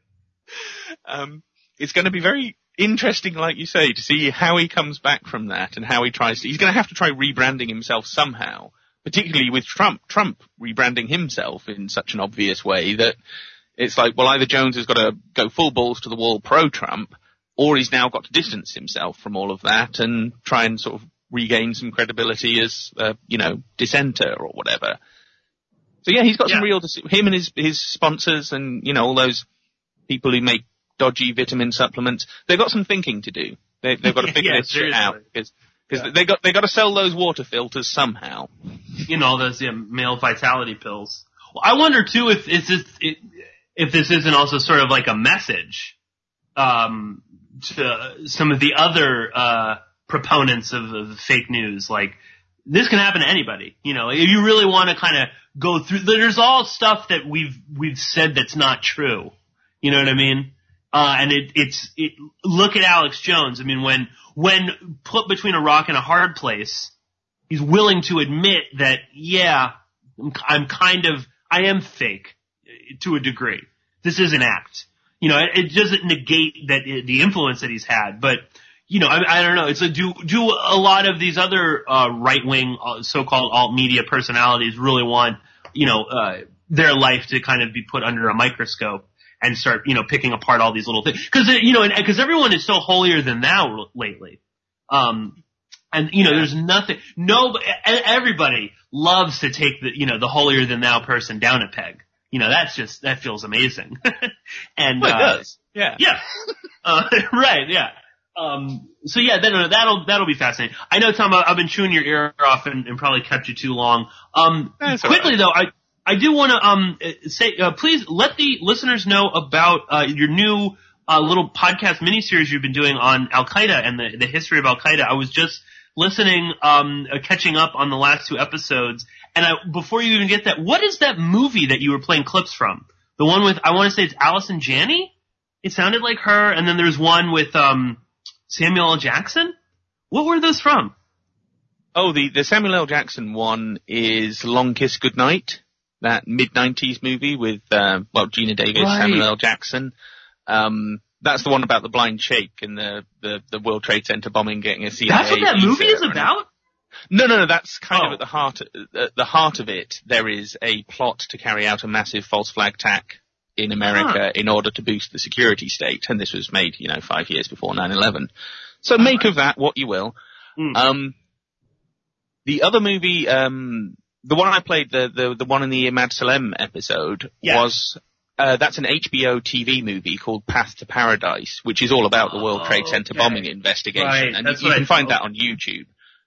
It's going to be very interesting, like you say, to see how he comes back from that and how he's going to have to try rebranding himself somehow, particularly with Trump rebranding himself in such an obvious way that it's like, well, either Jones has got to go full balls to the wall pro-Trump, or he's now got to distance himself from all of that and try and sort of regain some credibility as, dissenter or whatever. So yeah, he's got some real, him and his sponsors and, all those people who make dodgy vitamin supplements, they've got some thinking to do. They've got to figure this shit out because they got to sell those water filters somehow. You know, those male vitality pills. Well, I wonder too if this isn't also sort of like a message to some of the other proponents of fake news. Like, this can happen to anybody. You know, if you really want to kind of go through, there's all stuff that we've said that's not true. You know what I mean? And look at Alex Jones. I mean, when put between a rock and a hard place, he's willing to admit that, yeah, I am fake to a degree. This is an act. You know, it doesn't negate the influence that he's had, but, you know, I don't know. It's like, do a lot of these other, right-wing, so-called alt-media personalities really want, you know, their life to kind of be put under a microscope and start, you know, picking apart all these little things? Cause, you know, cause everyone is so holier than thou lately. And, you know, there's nothing, everybody loves to take the holier than thou person down a peg. You know, that feels amazing. And, well, it does. Yeah. Yeah. Right. Yeah. So yeah, that'll be fascinating. I know, Tom, I've been chewing your ear off and probably kept you too long. Quickly though, I do want to, say, please let the listeners know about, your new, little podcast miniseries you've been doing on Al-Qaeda and the history of Al-Qaeda. I was just listening, catching up on the last 2 episodes. And before you even get that, what is that movie that you were playing clips from? The one with, I want to say it's Allison Janney? It sounded like her. And then there's one with, Samuel L. Jackson? What were those from? Oh, the Samuel L. Jackson one is Long Kiss Goodnight, that mid-90s movie with, Gina Davis, right. Samuel L. Jackson. That's the one about the blind sheikh and the World Trade Center bombing getting a CIA. That's what that movie is about? No, that's kind of at the heart of it. There is a plot to carry out a massive false flag attack in America in order to boost the security state. And this was made, 5 years before 9/11. So make of that what you will. The other movie, the one I played, the one in the Imad Salem episode was, that's an HBO TV movie called Path to Paradise, which is all about the World Trade Center bombing investigation. Right. And you can find that on YouTube.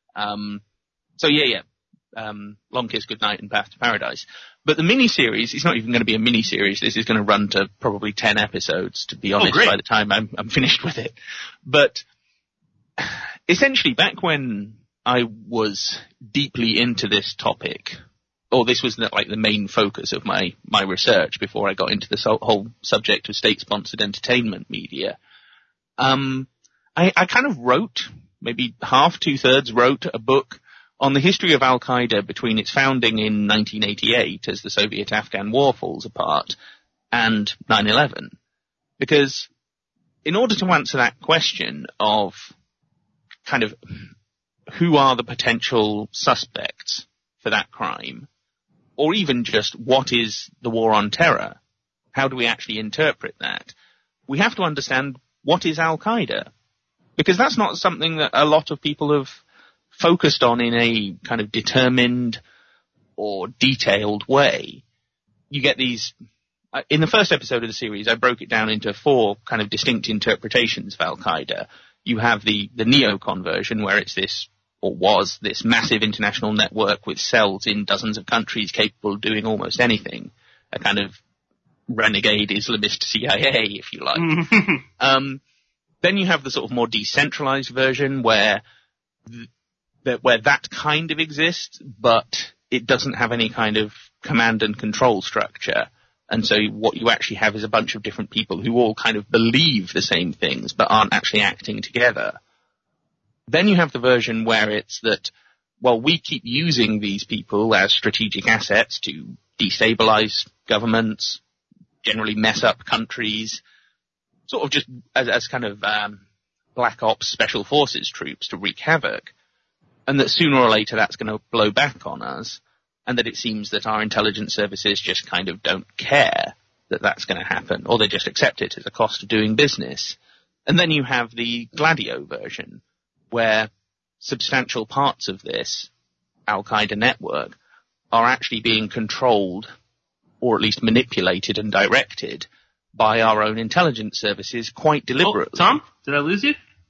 Long Kiss Goodnight and Path to Paradise. But the mini-series, it's not even going to be a mini-series. This is going to run to probably 10 episodes, to be honest, by the time I'm finished with it. But essentially, back when I was deeply into this topic, or this was like the main focus of my research before I got into this whole subject of state-sponsored entertainment media, I kind of wrote, maybe half, 2/3 wrote a book on the history of Al-Qaeda between its founding in 1988 as the Soviet-Afghan war falls apart and 9/11. Because in order to answer that question of kind of who are the potential suspects for that crime, or even just what is the war on terror, how do we actually interpret that? We have to understand what is Al-Qaeda. Because that's not something that a lot of people have focused on in a kind of determined or detailed way. You get these, in the first episode of the series, I broke it down into 4 kind of distinct interpretations of Al-Qaeda. You have the neocon version, where it's this, or was this massive international network with cells in dozens of countries capable of doing almost anything. A kind of renegade Islamist CIA, if you like. Then you have the sort of more decentralized version where that kind of exists, but it doesn't have any kind of command and control structure. And so what you actually have is a bunch of different people who all kind of believe the same things, but aren't actually acting together. Then you have the version where it's that, well, we keep using these people as strategic assets to destabilize governments, generally mess up countries, sort of just as kind of black ops special forces troops to wreak havoc, and that sooner or later that's going to blow back on us, and that it seems that our intelligence services just kind of don't care that that's going to happen, or they just accept it as a cost of doing business. And then you have the Gladio version, where substantial parts of this Al-Qaeda network are actually being controlled, or at least manipulated and directed, by our own intelligence services quite deliberately. Tom, did I lose you?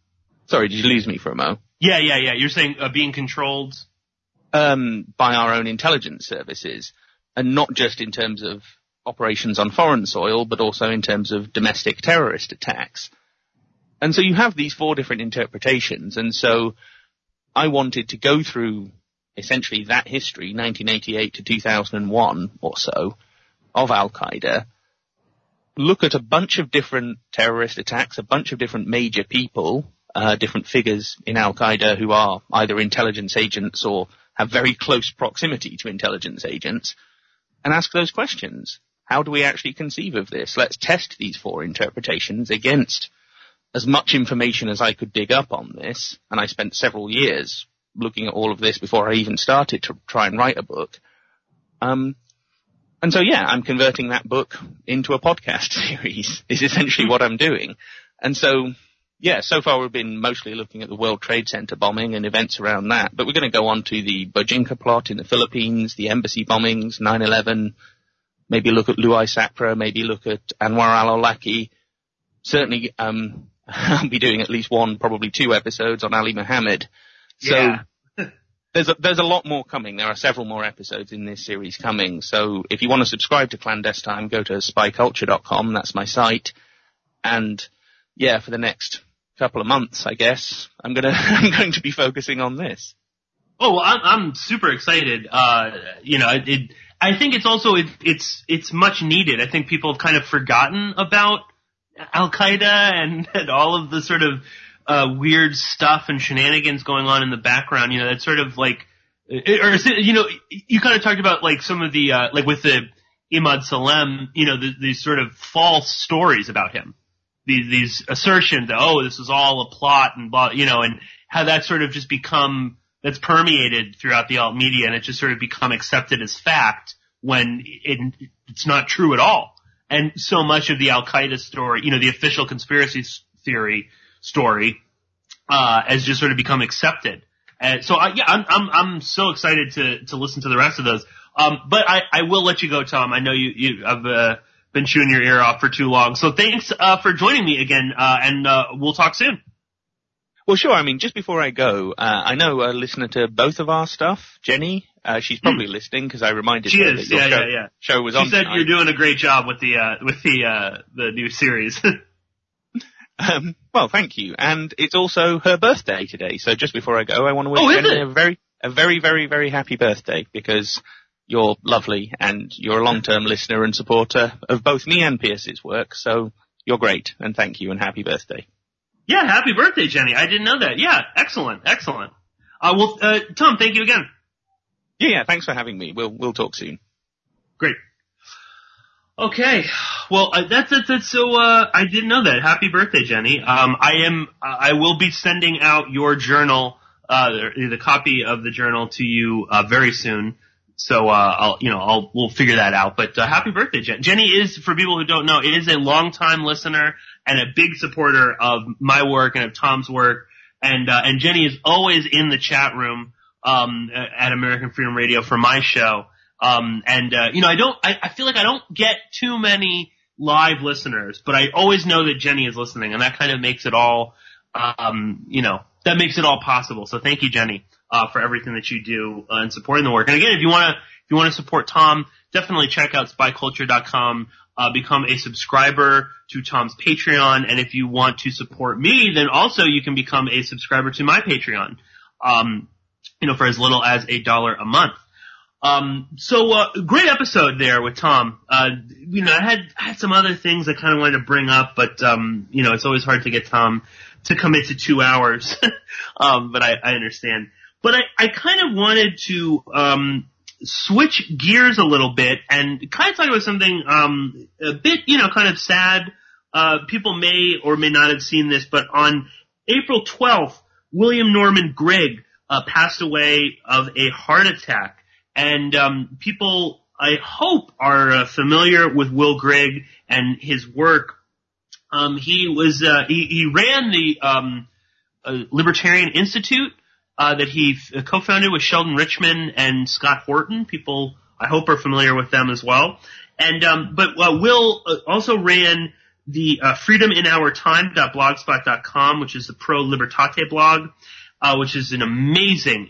Sorry, did you lose me for a mo? Yeah. You're saying being controlled? By our own intelligence services, and not just in terms of operations on foreign soil, but also in terms of domestic terrorist attacks. And so you have these 4 different interpretations, and so I wanted to go through essentially that history, 1988 to 2001 or so, of Al-Qaeda, look at a bunch of different terrorist attacks, a bunch of different major people, different figures in Al-Qaeda who are either intelligence agents or have very close proximity to intelligence agents, and ask those questions. How do we actually conceive of this? Let's test these 4 interpretations against as much information as I could dig up on this, and I spent several years looking at all of this before I even started to try and write a book. And so, I'm converting that book into a podcast series, is essentially what I'm doing. And so, so far we've been mostly looking at the World Trade Center bombing and events around that, but we're going to go on to the Bojinka plot in the Philippines, the embassy bombings, 9/11, maybe look at Luai Sapra, maybe look at Anwar al-Awlaki. Certainly, I'll be doing at least 1, probably 2 episodes on Ali Mohammed. So there's a lot more coming. There are several more episodes in this series coming. So if you want to subscribe to Clandestine, go to spyculture.com. That's my site. And for the next couple of months, I guess, I'm going to be focusing on this. Oh, well, I'm super excited. I think it's also, it's much needed. I think people have kind of forgotten about Al-Qaeda and all of the sort of weird stuff and shenanigans going on in the background. That's sort of like, you kind of talked about like some of the, like with the Imad Salem, these sort of false stories about him. These assertions that, this is all a plot and blah, and how that sort of just that's permeated throughout the alt media, and it just sort of become accepted as fact when it's not true at all. And so much of the Al-Qaeda story, the official conspiracy theory story, has just sort of become accepted. And so, I'm so excited to listen to the rest of those. But I will let you go, Tom. I know I've been chewing your ear off for too long. So thanks, for joining me again, and we'll talk soon. Well, sure. I mean, just before I go, I know a listener to both of our stuff, Jenny. She's probably listening because I reminded her that your show was on. She said tonight. You're doing a great job with the new series. Well, thank you. And it's also her birthday today. So just before I go, I want to wish Jenny a very, very, very happy birthday because you're lovely and you're a long-term listener and supporter of both me and Pierce's work. So you're great. And thank you and happy birthday. Yeah, happy birthday, Jenny. I didn't know that. Yeah, excellent. Well, Tom, thank you again. Yeah, thanks for having me. We'll talk soon. Great. Okay. Well, that's so, I didn't know that. Happy birthday, Jenny. I will be sending out your journal, the copy of the journal to you, very soon. So, we'll figure that out. But, happy birthday, Jenny. Jenny is, for people who don't know, is a longtime listener and a big supporter of my work and of Tom's work. And Jenny is always in the chat room, at American Freedom Radio for my show. I feel like I don't get too many live listeners, but I always know that Jenny is listening, and that kind of makes it all, that makes it all possible. So thank you, Jenny, for everything that you do in supporting the work. And again, if you want to support Tom, definitely check out spyculture.com, become a subscriber to Tom's Patreon. And if you want to support me, then also you can become a subscriber to my Patreon, for as little as $1 a month. Great episode there with Tom. I had some other things I kind of wanted to bring up, but, it's always hard to get Tom to commit to 2 hours. But I understand. But I kind of wanted to, switch gears a little bit and kind of talk about something, a bit, kind of sad. People may or may not have seen this, but on April 12th, William Norman Grigg, passed away of a heart attack. And people, I hope, are familiar with Will Grigg and his work. He ran the Libertarian Institute that he co-founded with Sheldon Richman and Scott Horton. People, I hope, are familiar with them as well. And but Will also ran the freedominourtime.blogspot.com, which is the Pro Libertate blog, which is an amazing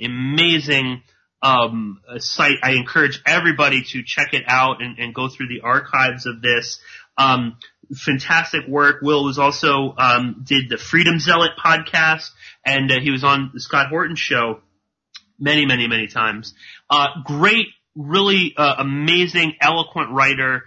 site. I encourage everybody to check it out and go through the archives of this. Fantastic work. Will was also did the Freedom Zealot podcast, and he was on the Scott Horton show many times. Great, really amazing, eloquent writer.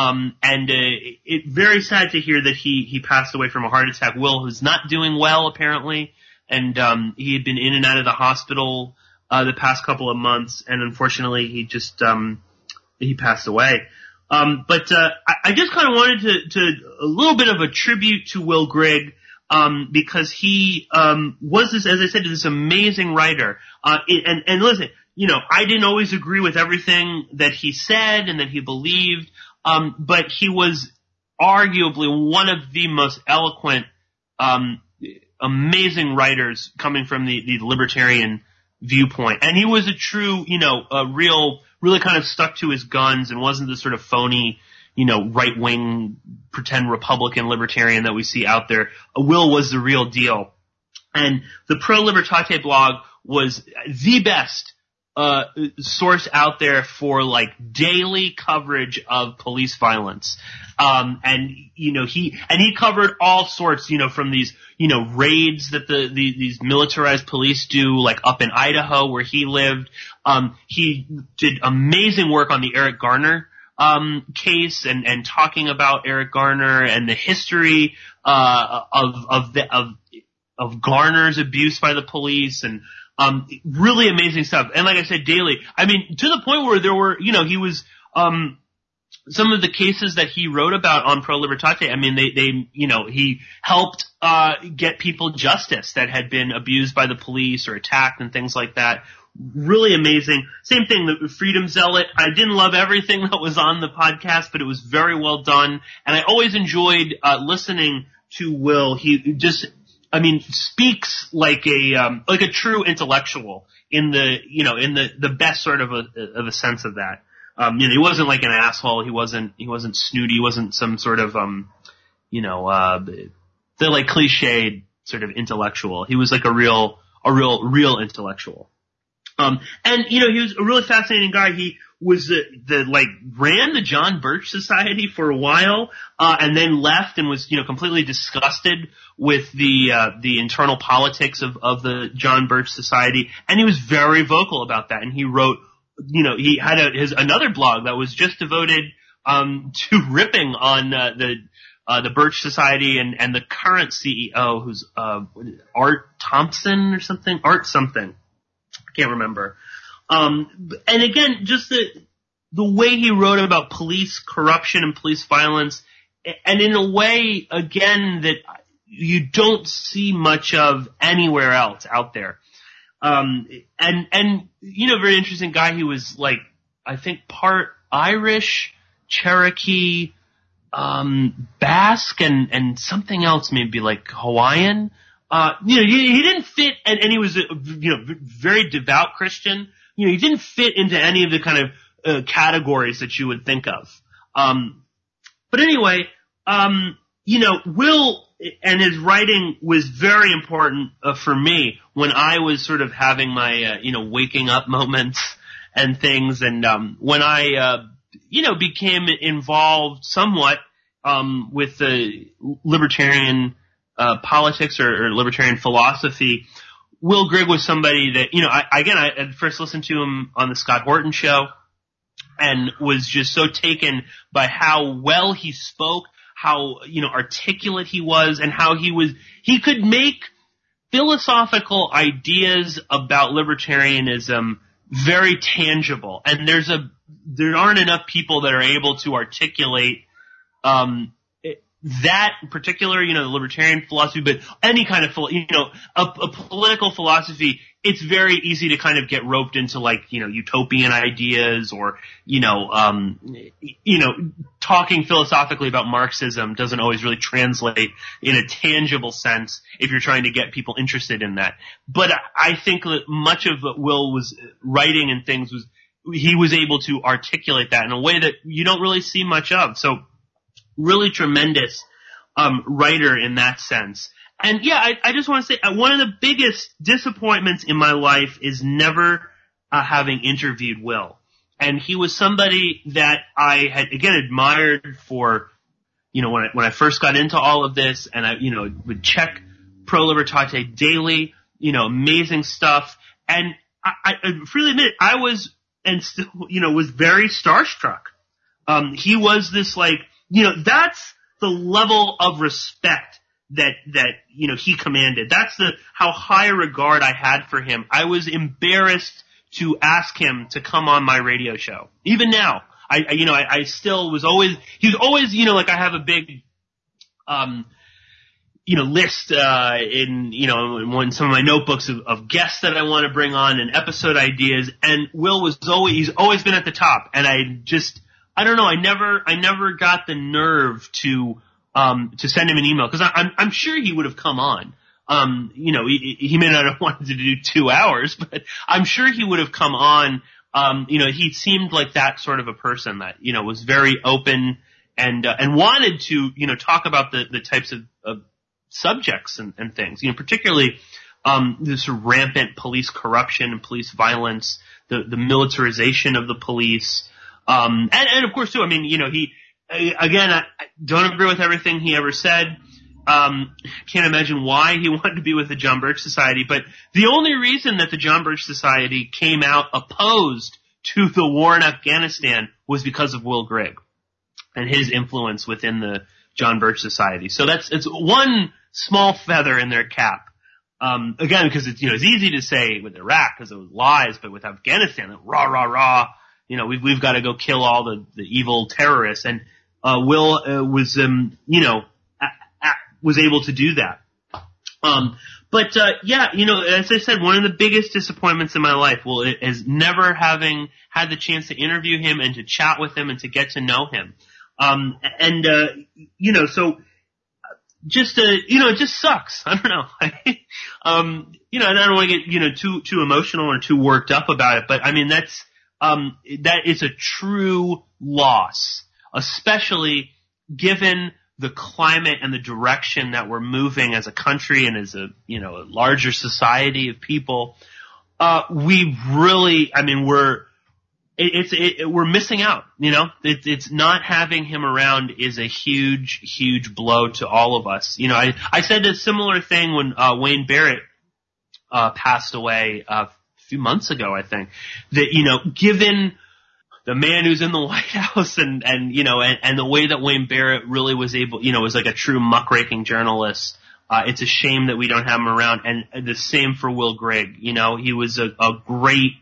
It very sad to hear that he passed away from a heart attack. Will is not doing well apparently, and he had been in and out of the hospital the past couple of months, and unfortunately he just he passed away. But I just kind of wanted to a little bit of a tribute to Will Grigg, because he was this, as I said, this amazing writer. And listen, you know, I didn't always agree with everything that he said and that he believed, but he was arguably one of the most eloquent, amazing writers coming from the libertarian viewpoint. And he was a true, you know, really kind of stuck to his guns and wasn't the sort of phony, you know, right-wing, pretend Republican libertarian that we see out there. Will was the real deal. And the Pro Libertate blog was the best source out there for like daily coverage of police violence. And you know, he covered all sorts, you know, from these, you know, raids that these militarized police do, like up in Idaho where he lived. He did amazing work on the Eric Garner case and talking about Eric Garner and the history of Garner's abuse by the police, and really amazing stuff. And like I said, daily. I mean, to the point where there were, you know, he was some of the cases that he wrote about on Pro Libertate, I mean, they you know, he helped get people justice that had been abused by the police or attacked and things like that. Really amazing. Same thing, the Freedom Zealot. I didn't love everything that was on the podcast, but it was very well done. And I always enjoyed listening to Will. He just, I mean, speaks like a true intellectual in the best sort of a sense of that. You know, he wasn't like an asshole. He wasn't snooty. He wasn't some sort of, the like cliched sort of intellectual. He was like a real intellectual. And you know, he was a really fascinating guy. He was ran the John Birch Society for a while, and then left and was, you know, completely disgusted with the internal politics of the John Birch Society. And he was very vocal about that. And he wrote, you know, he had another blog that was just devoted, to ripping on, the Birch Society and the current CEO, who's, Art Thompson or something, Art something. I can't remember. And again, just the way he wrote about police corruption and police violence, and in a way, again, that you don't see much of anywhere else out there. And, you know, very interesting guy. He was like, I think part Irish, Cherokee, Basque, and something else, maybe like Hawaiian. You know, he didn't fit, and he was a, you know, very devout Christian. You know, he didn't fit into any of the kind of categories that you would think of. But anyway, you know, Will and his writing was very important for me when I was sort of having my, you know, waking up moments and things, and when I, you know, became involved somewhat with the libertarian politics or libertarian philosophy. Will Grigg was somebody that, you know, I had first listened to him on the Scott Horton show and was just so taken by how well he spoke, how, you know, articulate he was, and how he could make philosophical ideas about libertarianism very tangible. And there aren't enough people that are able to articulate, that particular, you know, the libertarian philosophy, but any kind of, you know, a political philosophy. It's very easy to kind of get roped into like, you know, utopian ideas or, you know, talking philosophically about Marxism doesn't always really translate in a tangible sense if you're trying to get people interested in that. But I think that much of what Will was writing and things he was able to articulate that in a way that you don't really see much of. So, really tremendous. writer in that sense. And yeah, I just want to say one of the biggest disappointments in my life is never having interviewed Will. And he was somebody that I had, again, admired for, when I first got into all of this, and I, would check Pro Libertate daily, amazing stuff. And I freely admit, I was, and still, was very starstruck. He was this that's the level of respect that he commanded. That's how high a regard I had for him. I was embarrassed to ask him to come on my radio show. Even now, I still was always, he was always, I have a big, list, in some of my notebooks of guests that I want to bring on and episode ideas. And Will he's always been at the top. And I don't know, I never got the nerve to send him an email, because I'm sure he would have come on. He may not have wanted to do 2 hours, but I'm sure he would have come on. He seemed like that sort of a person that, was very open and wanted to, talk about the types of subjects and things, particularly, this rampant police corruption and police violence, the militarization of the police. And of course too, I don't agree with everything he ever said. Can't imagine why he wanted to be with the John Birch Society, but the only reason that the John Birch Society came out opposed to the war in Afghanistan was because of Will Grigg and his influence within the John Birch Society. So it's one small feather in their cap. Again, because it's easy to say with Iraq because it was lies, but with Afghanistan, rah, rah, rah, we've got to go kill all the evil terrorists. And Will was able to do that. As I said, one of the biggest disappointments in my life, is never having had the chance to interview him and to chat with him and to get to know him. So just, it just sucks. I don't know. And I don't want to get, too emotional or too worked up about it, but that is a true loss, especially given the climate and the direction that we're moving as a country and as a larger society of people. We really, we're missing out, it's not having him around is a huge, huge blow to all of us. I said a similar thing when, Wayne Barrett, passed away a few months ago, I think, that, given the man who's in the White House and the way that Wayne Barrett really was able, was like a true muckraking journalist. It's a shame that we don't have him around. And the same for Will Grigg. He was a great,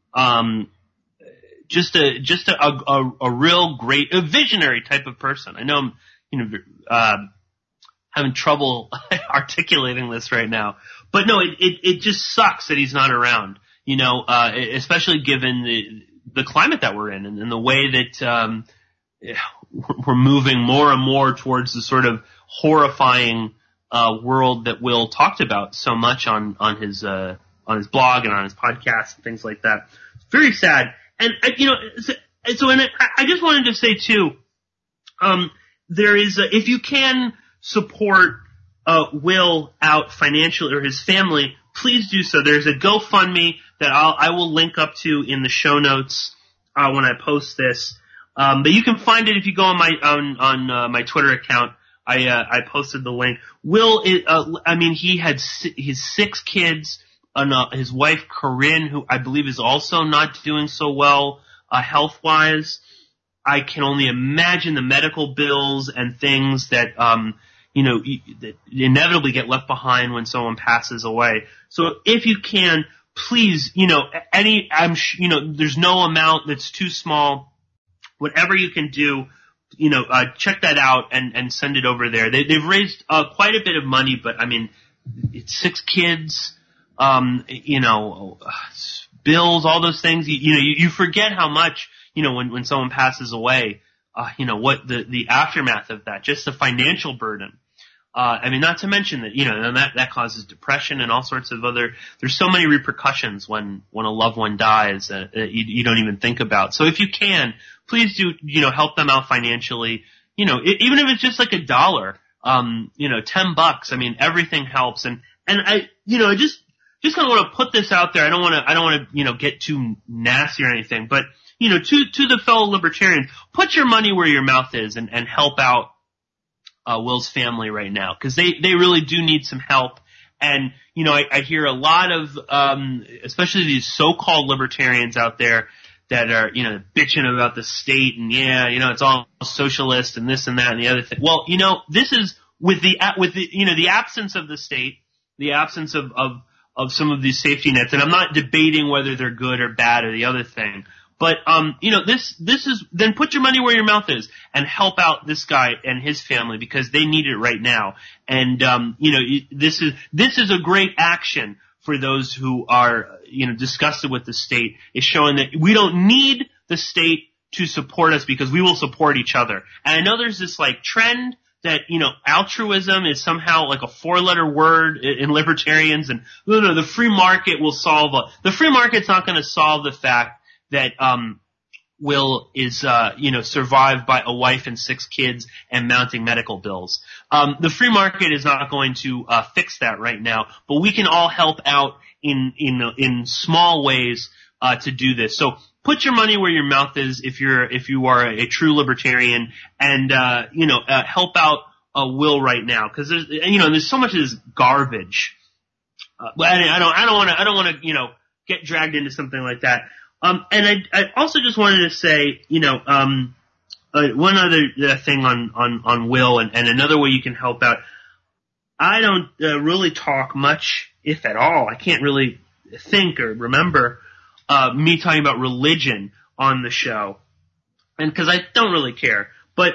just a real great, a visionary type of person. I know I'm, having trouble articulating this right now, but no, it just sucks that he's not around, especially given the climate that we're in and the way that, we're moving more and more towards the sort of horrifying, world that Will talked about so much on his blog and on his podcast and things like that. It's very sad. And, I just wanted to say too, there is, if you can support, Will out financially or his family, please do so. There's a GoFundMe that I will link up to in the show notes, when I post this. But you can find it if you go on my Twitter account. I posted the link. Will, he had his 6 kids, and his wife Corinne, who I believe is also not doing so well, health-wise. I can only imagine the medical bills and things that, that inevitably get left behind when someone passes away. So if you can, please, there's no amount that's too small. Whatever you can do, check that out and send it over there. They've raised quite a bit of money, but it's 6 kids, bills, all those things. You forget how much, when someone passes away, what the aftermath of that, just the financial burden. Not to mention that, that causes depression and all sorts of there's so many repercussions when a loved one dies that you don't even think about. So if you can, please do, help them out financially, even if it's just like $1, $10. I mean, everything helps. And I just kind of want to put this out there. I don't want to, get too nasty or anything, but, to the fellow libertarians, put your money where your mouth is and help out, Will's family right now. Cause they really do need some help. And, I hear a lot of, especially these so-called libertarians out there that are, bitching about the state and it's all socialist and this and that and the other thing. Well, this is with the absence of the state, the absence of some of these safety nets. And I'm not debating whether they're good or bad or the other thing. But, this is, then put your money where your mouth is and help out this guy and his family because they need it right now. And, this is a great action for those who are, disgusted with the state, is showing that we don't need the state to support us because we will support each other. And I know there's this trend that, altruism is somehow like a 4-letter word in libertarians and no, the free market will the free market's not going to solve the fact that, Will is, survived by a wife and 6 kids and mounting medical bills. The free market is not going to, fix that right now, but we can all help out in small ways, to do this. So put your money where your mouth is if you are a true libertarian and, help out, Will right now. Cause there's so much of this garbage. But I don't want to, get dragged into something like that. And I also just wanted to say, one other thing on Will and another way you can help out. I don't really talk much, if at all. I can't really think or remember me talking about religion on the show, and because I don't really care, but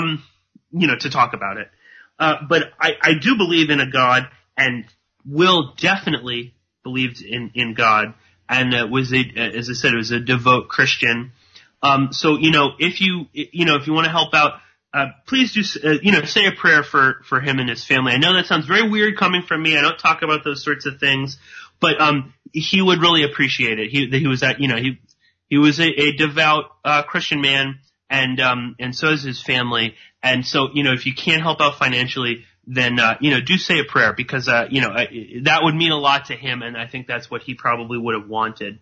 to talk about it. But I do believe in a God, and Will definitely believed in God. And as I said, it was a devout Christian. So if you want to help out, please do say a prayer for him and his family. I know that sounds very weird coming from me. I don't talk about those sorts of things, but he would really appreciate it. He was a devout Christian man, and so is his family. And so if you can't help out financially, then, do say a prayer because, that would mean a lot to him. And I think that's what he probably would have wanted.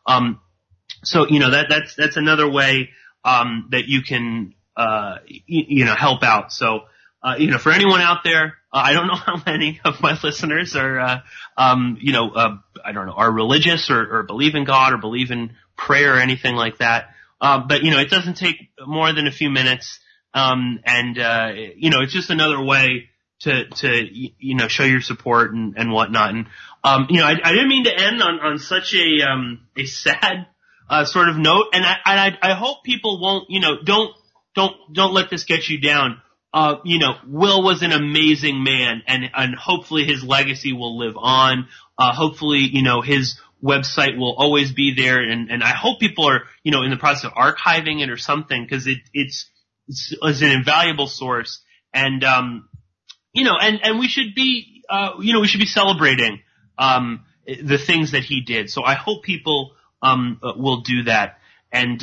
So, that's another way, that you can, help out. So, for anyone out there, I don't know how many of my listeners are, are religious or believe in God or believe in prayer or anything like that. But, it doesn't take more than a few minutes. It's just another way to show your support and whatnot. And, I didn't mean to end on such a sad, sort of note. And I hope people won't, don't let this get you down. Will was an amazing man and hopefully his legacy will live on. Hopefully, his website will always be there. And I hope people are, in the process of archiving it or something because it's an invaluable source. And, and we should be, we should be celebrating, the things that he did. So I hope people, will do that. And,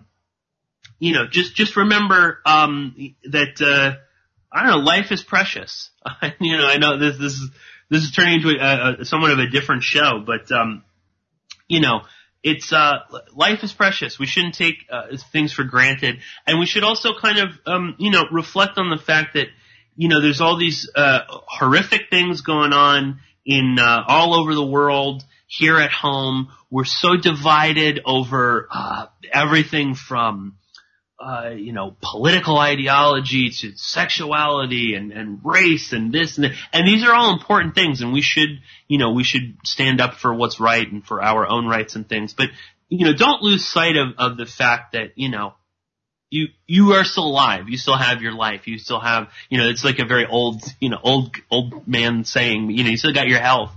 just remember, that, life is precious. I know this is turning into somewhat of a different show, but, it's, life is precious. We shouldn't take, things for granted. And we should also kind of, reflect on the fact that, there's all these, horrific things going on in, all over the world, here at home. We're so divided over, everything from, political ideology to sexuality and race and this and that. And these are all important things and we should stand up for what's right and for our own rights and things. But, don't lose sight of the fact that, you are still alive. You still have your life. You still have, it's like a very old man saying, you still got your health.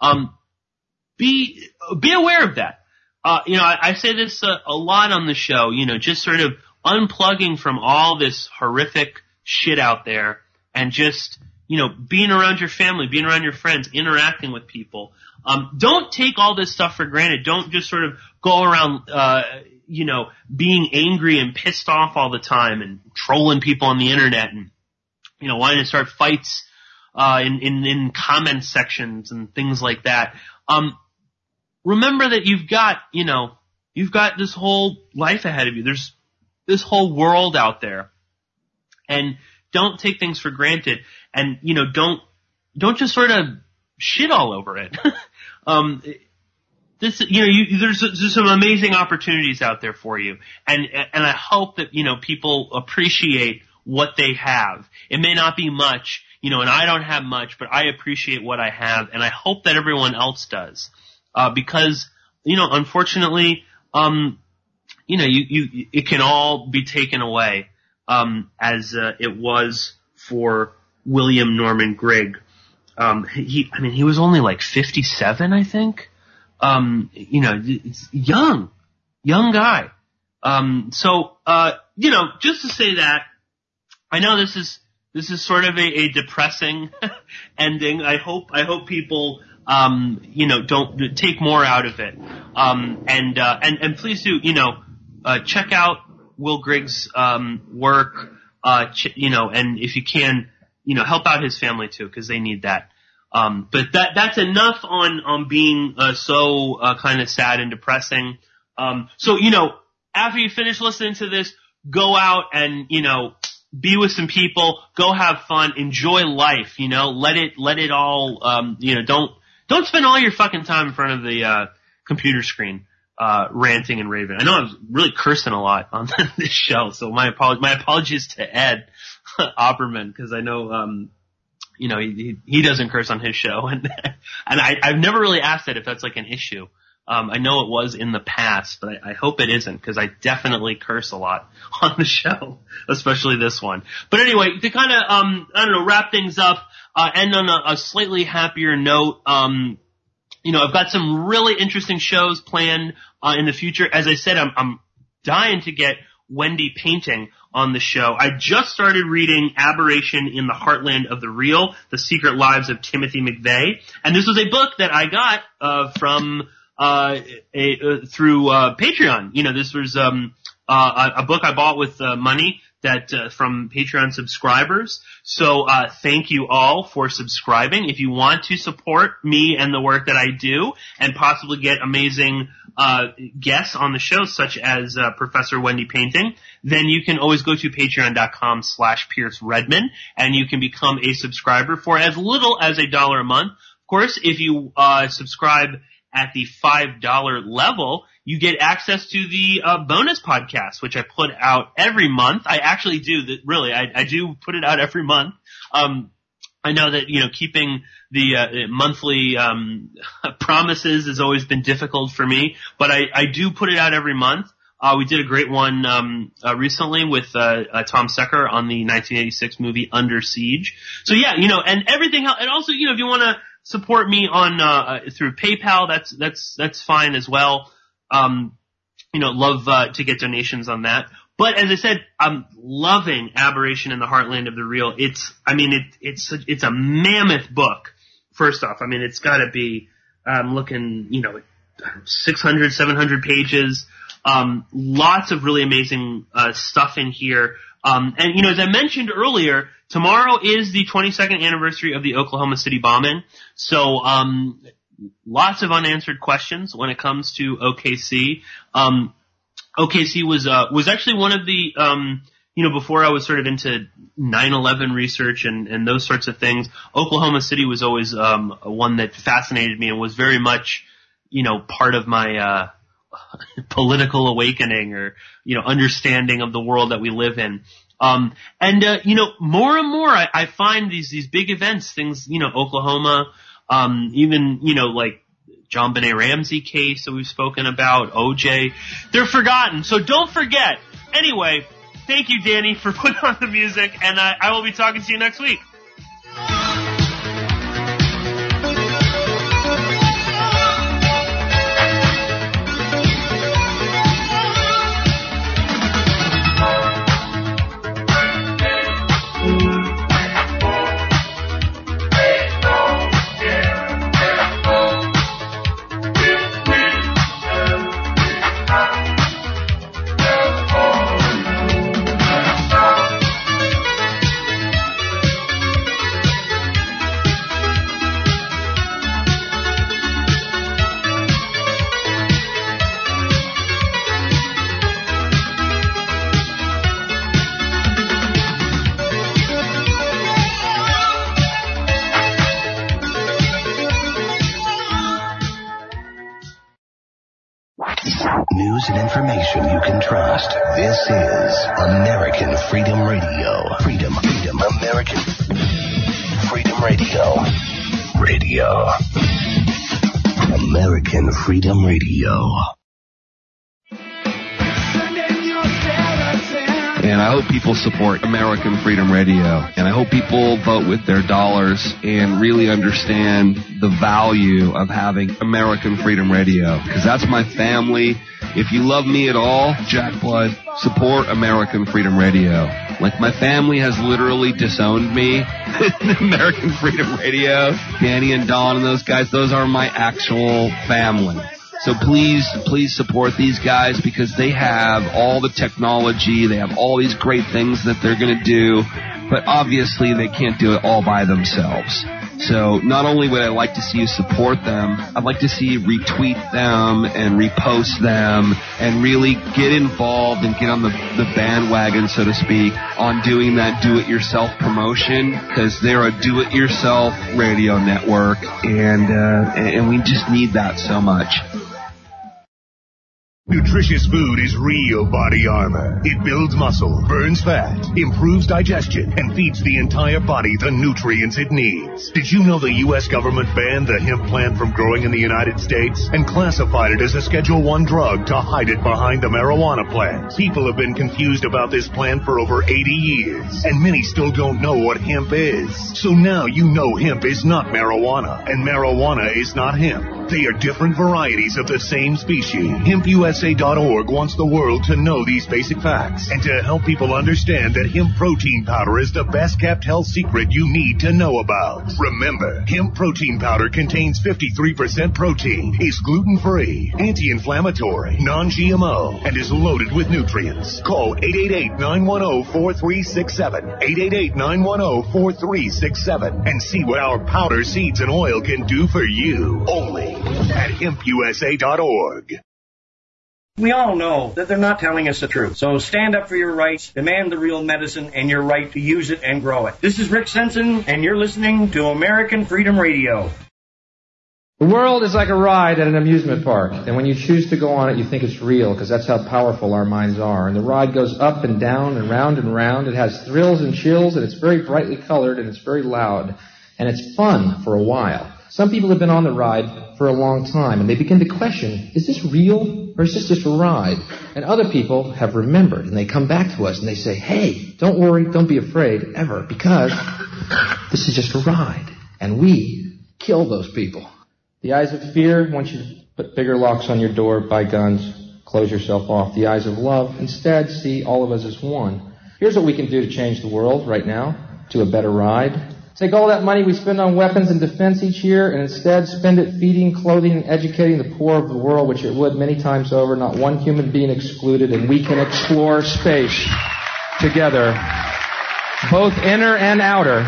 Be aware of that. I say this a lot on the show, just sort of unplugging from all this horrific shit out there and just, being around your family, being around your friends, interacting with people. Don't take all this stuff for granted. Don't just sort of go around, being angry and pissed off all the time and trolling people on the internet and wanting to start fights in comment sections and things like that. Remember that you've got this whole life ahead of you. There's this whole world out there, and don't take things for granted, and don't just sort of shit all over it. There's some amazing opportunities out there for you, and I hope that people appreciate what they have. It may not be much, and I don't have much, but I appreciate what I have, and I hope that everyone else does, because unfortunately, it can all be taken away, as it was for William Norman Grigg. He was only like 57, I think. It's young guy. So just to say that, I know this is sort of a depressing ending. I hope people, don't take more out of it. And please do, check out Will Grigg's, work, and if you can, help out his family too, because they need that. But that's enough on being, so kind of sad and depressing. So, after you finish listening to this, go out and, be with some people, go have fun, enjoy life, let it all, don't spend all your fucking time in front of the, computer screen, ranting and raving. I know I was really cursing a lot on this show, so my apologies to Ed Opperman, because I know, he doesn't curse on his show, and I've never really asked that if that's like an issue. I know it was in the past, but I hope it isn't, because I definitely curse a lot on the show, especially this one. But anyway, to kind of, wrap things up, end on a slightly happier note, I've got some really interesting shows planned, in the future. As I said, I'm dying to get Wendy Painting on the show. I just started reading Aberration in the Heartland of the Real, The Secret Lives of Timothy McVeigh. And this was a book that I got, through Patreon. This was, a book I bought with, money that, from Patreon subscribers. So, thank you all for subscribing. If you want to support me and the work that I do and possibly get amazing, guests on the show, such as, Professor Wendy Painting, then you can always go to patreon.com/Pierce Redmond, and you can become a subscriber for as little as $1 a month. Of course, if you, subscribe at the $5 level, you get access to the bonus podcast, which I put out every month. I actually do that. Really, I do put it out every month. I know that, keeping the monthly promises has always been difficult for me, but I do put it out every month. We did a great one recently with Tom Secker on the 1986 movie Under Siege. So yeah, and everything else, and also, if you want to support me on through PayPal, that's fine as well. Love to get donations on that. But as I said, I'm loving Aberration in the Heartland of the Real. It's a mammoth book. First off, it's got to be, I'm looking, 600, 700 pages. Lots of really amazing stuff in here. And as I mentioned earlier, tomorrow is the 22nd anniversary of the Oklahoma City bombing. So lots of unanswered questions when it comes to OKC. OKC was actually one of the before I was sort of into 9/11 research and those sorts of things, Oklahoma City was always one that fascinated me and was very much part of my political awakening or understanding of the world that we live in. More and more I find these big events, things, Oklahoma, even, like John Benet Ramsey case that we've spoken about, OJ, they're forgotten. So don't forget. Anyway, thank you, Danny, for putting on the music, and I will be talking to you next week. News and information you can trust. This is American Freedom Radio. Freedom. American Freedom Radio. American Freedom Radio. And I hope people support American Freedom Radio. And I hope people vote with their dollars and really understand the value of having American Freedom Radio. Because that's my family. If you love me at all, Jack Blood, support American Freedom Radio. Like, my family has literally disowned me. American Freedom Radio, Danny and Don and those guys, those are my actual family. So please support these guys, because they have all the technology, they have all these great things that they're going to do, but obviously they can't do it all by themselves. So not only would I like to see you support them, I'd like to see you retweet them and repost them and really get involved and get on the bandwagon, so to speak, on doing that do-it-yourself promotion, because they're a do-it-yourself radio network, and we just need that so much. Nutritious food is real body armor. It builds muscle, burns fat, improves digestion, and feeds the entire body the nutrients it needs. Did you know the U.S. government banned the hemp plant from growing in the United States and classified it as a Schedule I drug to hide it behind the marijuana plant? People have been confused about this plant for over 80 years, and many still don't know what hemp is. So now you know hemp is not marijuana, and marijuana is not hemp. They are different varieties of the same species. HempUSA.org wants the world to know these basic facts and to help people understand that hemp protein powder is the best kept health secret you need to know about. Remember, hemp protein powder contains 53% protein, is gluten-free, anti-inflammatory, non-GMO, and is loaded with nutrients. Call 888-910-4367, 888-910-4367, and see what our powder, seeds, and oil can do for you. Only at HempUSA.org. We all know that they're not telling us the truth. So stand up for your rights, demand the real medicine, and your right to use it and grow it. This is Rick Sensen, and you're listening to American Freedom Radio. The world is like a ride at an amusement park, and when you choose to go on it, you think it's real, because that's how powerful our minds are. And the ride goes up and down and round and round. It has thrills and chills, and it's very brightly colored, and it's very loud. And it's fun for a while. Some people have been on the ride for a long time, and they begin to question, is this real, or is this just a ride? And other people have remembered, and they come back to us, and they say, hey, don't worry, don't be afraid, ever, because this is just a ride, and we kill those people. The eyes of fear want you to put bigger locks on your door, buy guns, close yourself off. The eyes of love instead see all of us as one. Here's what we can do to change the world right now to a better ride. Take all that money we spend on weapons and defense each year and instead spend it feeding, clothing, and educating the poor of the world, which it would many times over, not one human being excluded, and we can explore space together, both inner and outer,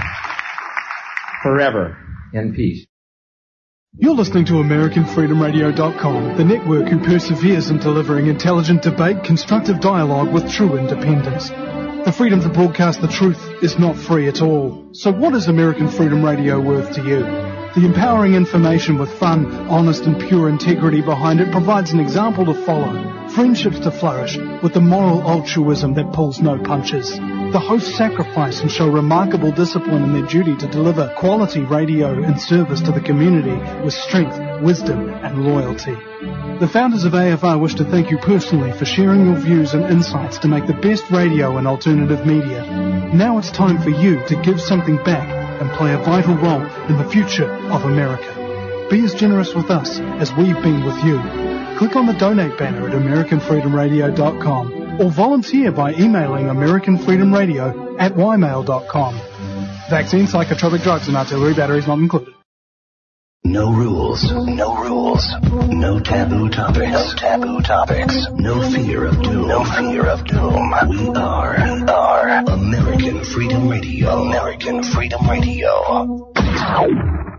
forever in peace. You're listening to AmericanFreedomRadio.com, the network who perseveres in delivering intelligent debate, constructive dialogue with true independence. The freedom to broadcast the truth is not free at all. So what is American Freedom Radio worth to you? The empowering information with fun, honest and pure integrity behind it provides an example to follow. Friendships to flourish with the moral altruism that pulls no punches. The hosts sacrifice and show remarkable discipline in their duty to deliver quality radio and service to the community with strength, wisdom and loyalty. The founders of AFR wish to thank you personally for sharing your views and insights to make the best radio and alternative media. Now it's time for you to give something back and play a vital role in the future of America. Be as generous with us as we've been with you. Click on the donate banner at AmericanFreedomRadio.com or volunteer by emailing AmericanFreedomRadio@ymail.com. Vaccine, psychotropic drugs and artillery batteries not included. No rules, no rules, no taboo topics, no taboo topics, no fear of doom, no fear of doom. We are American Freedom Radio, American Freedom Radio.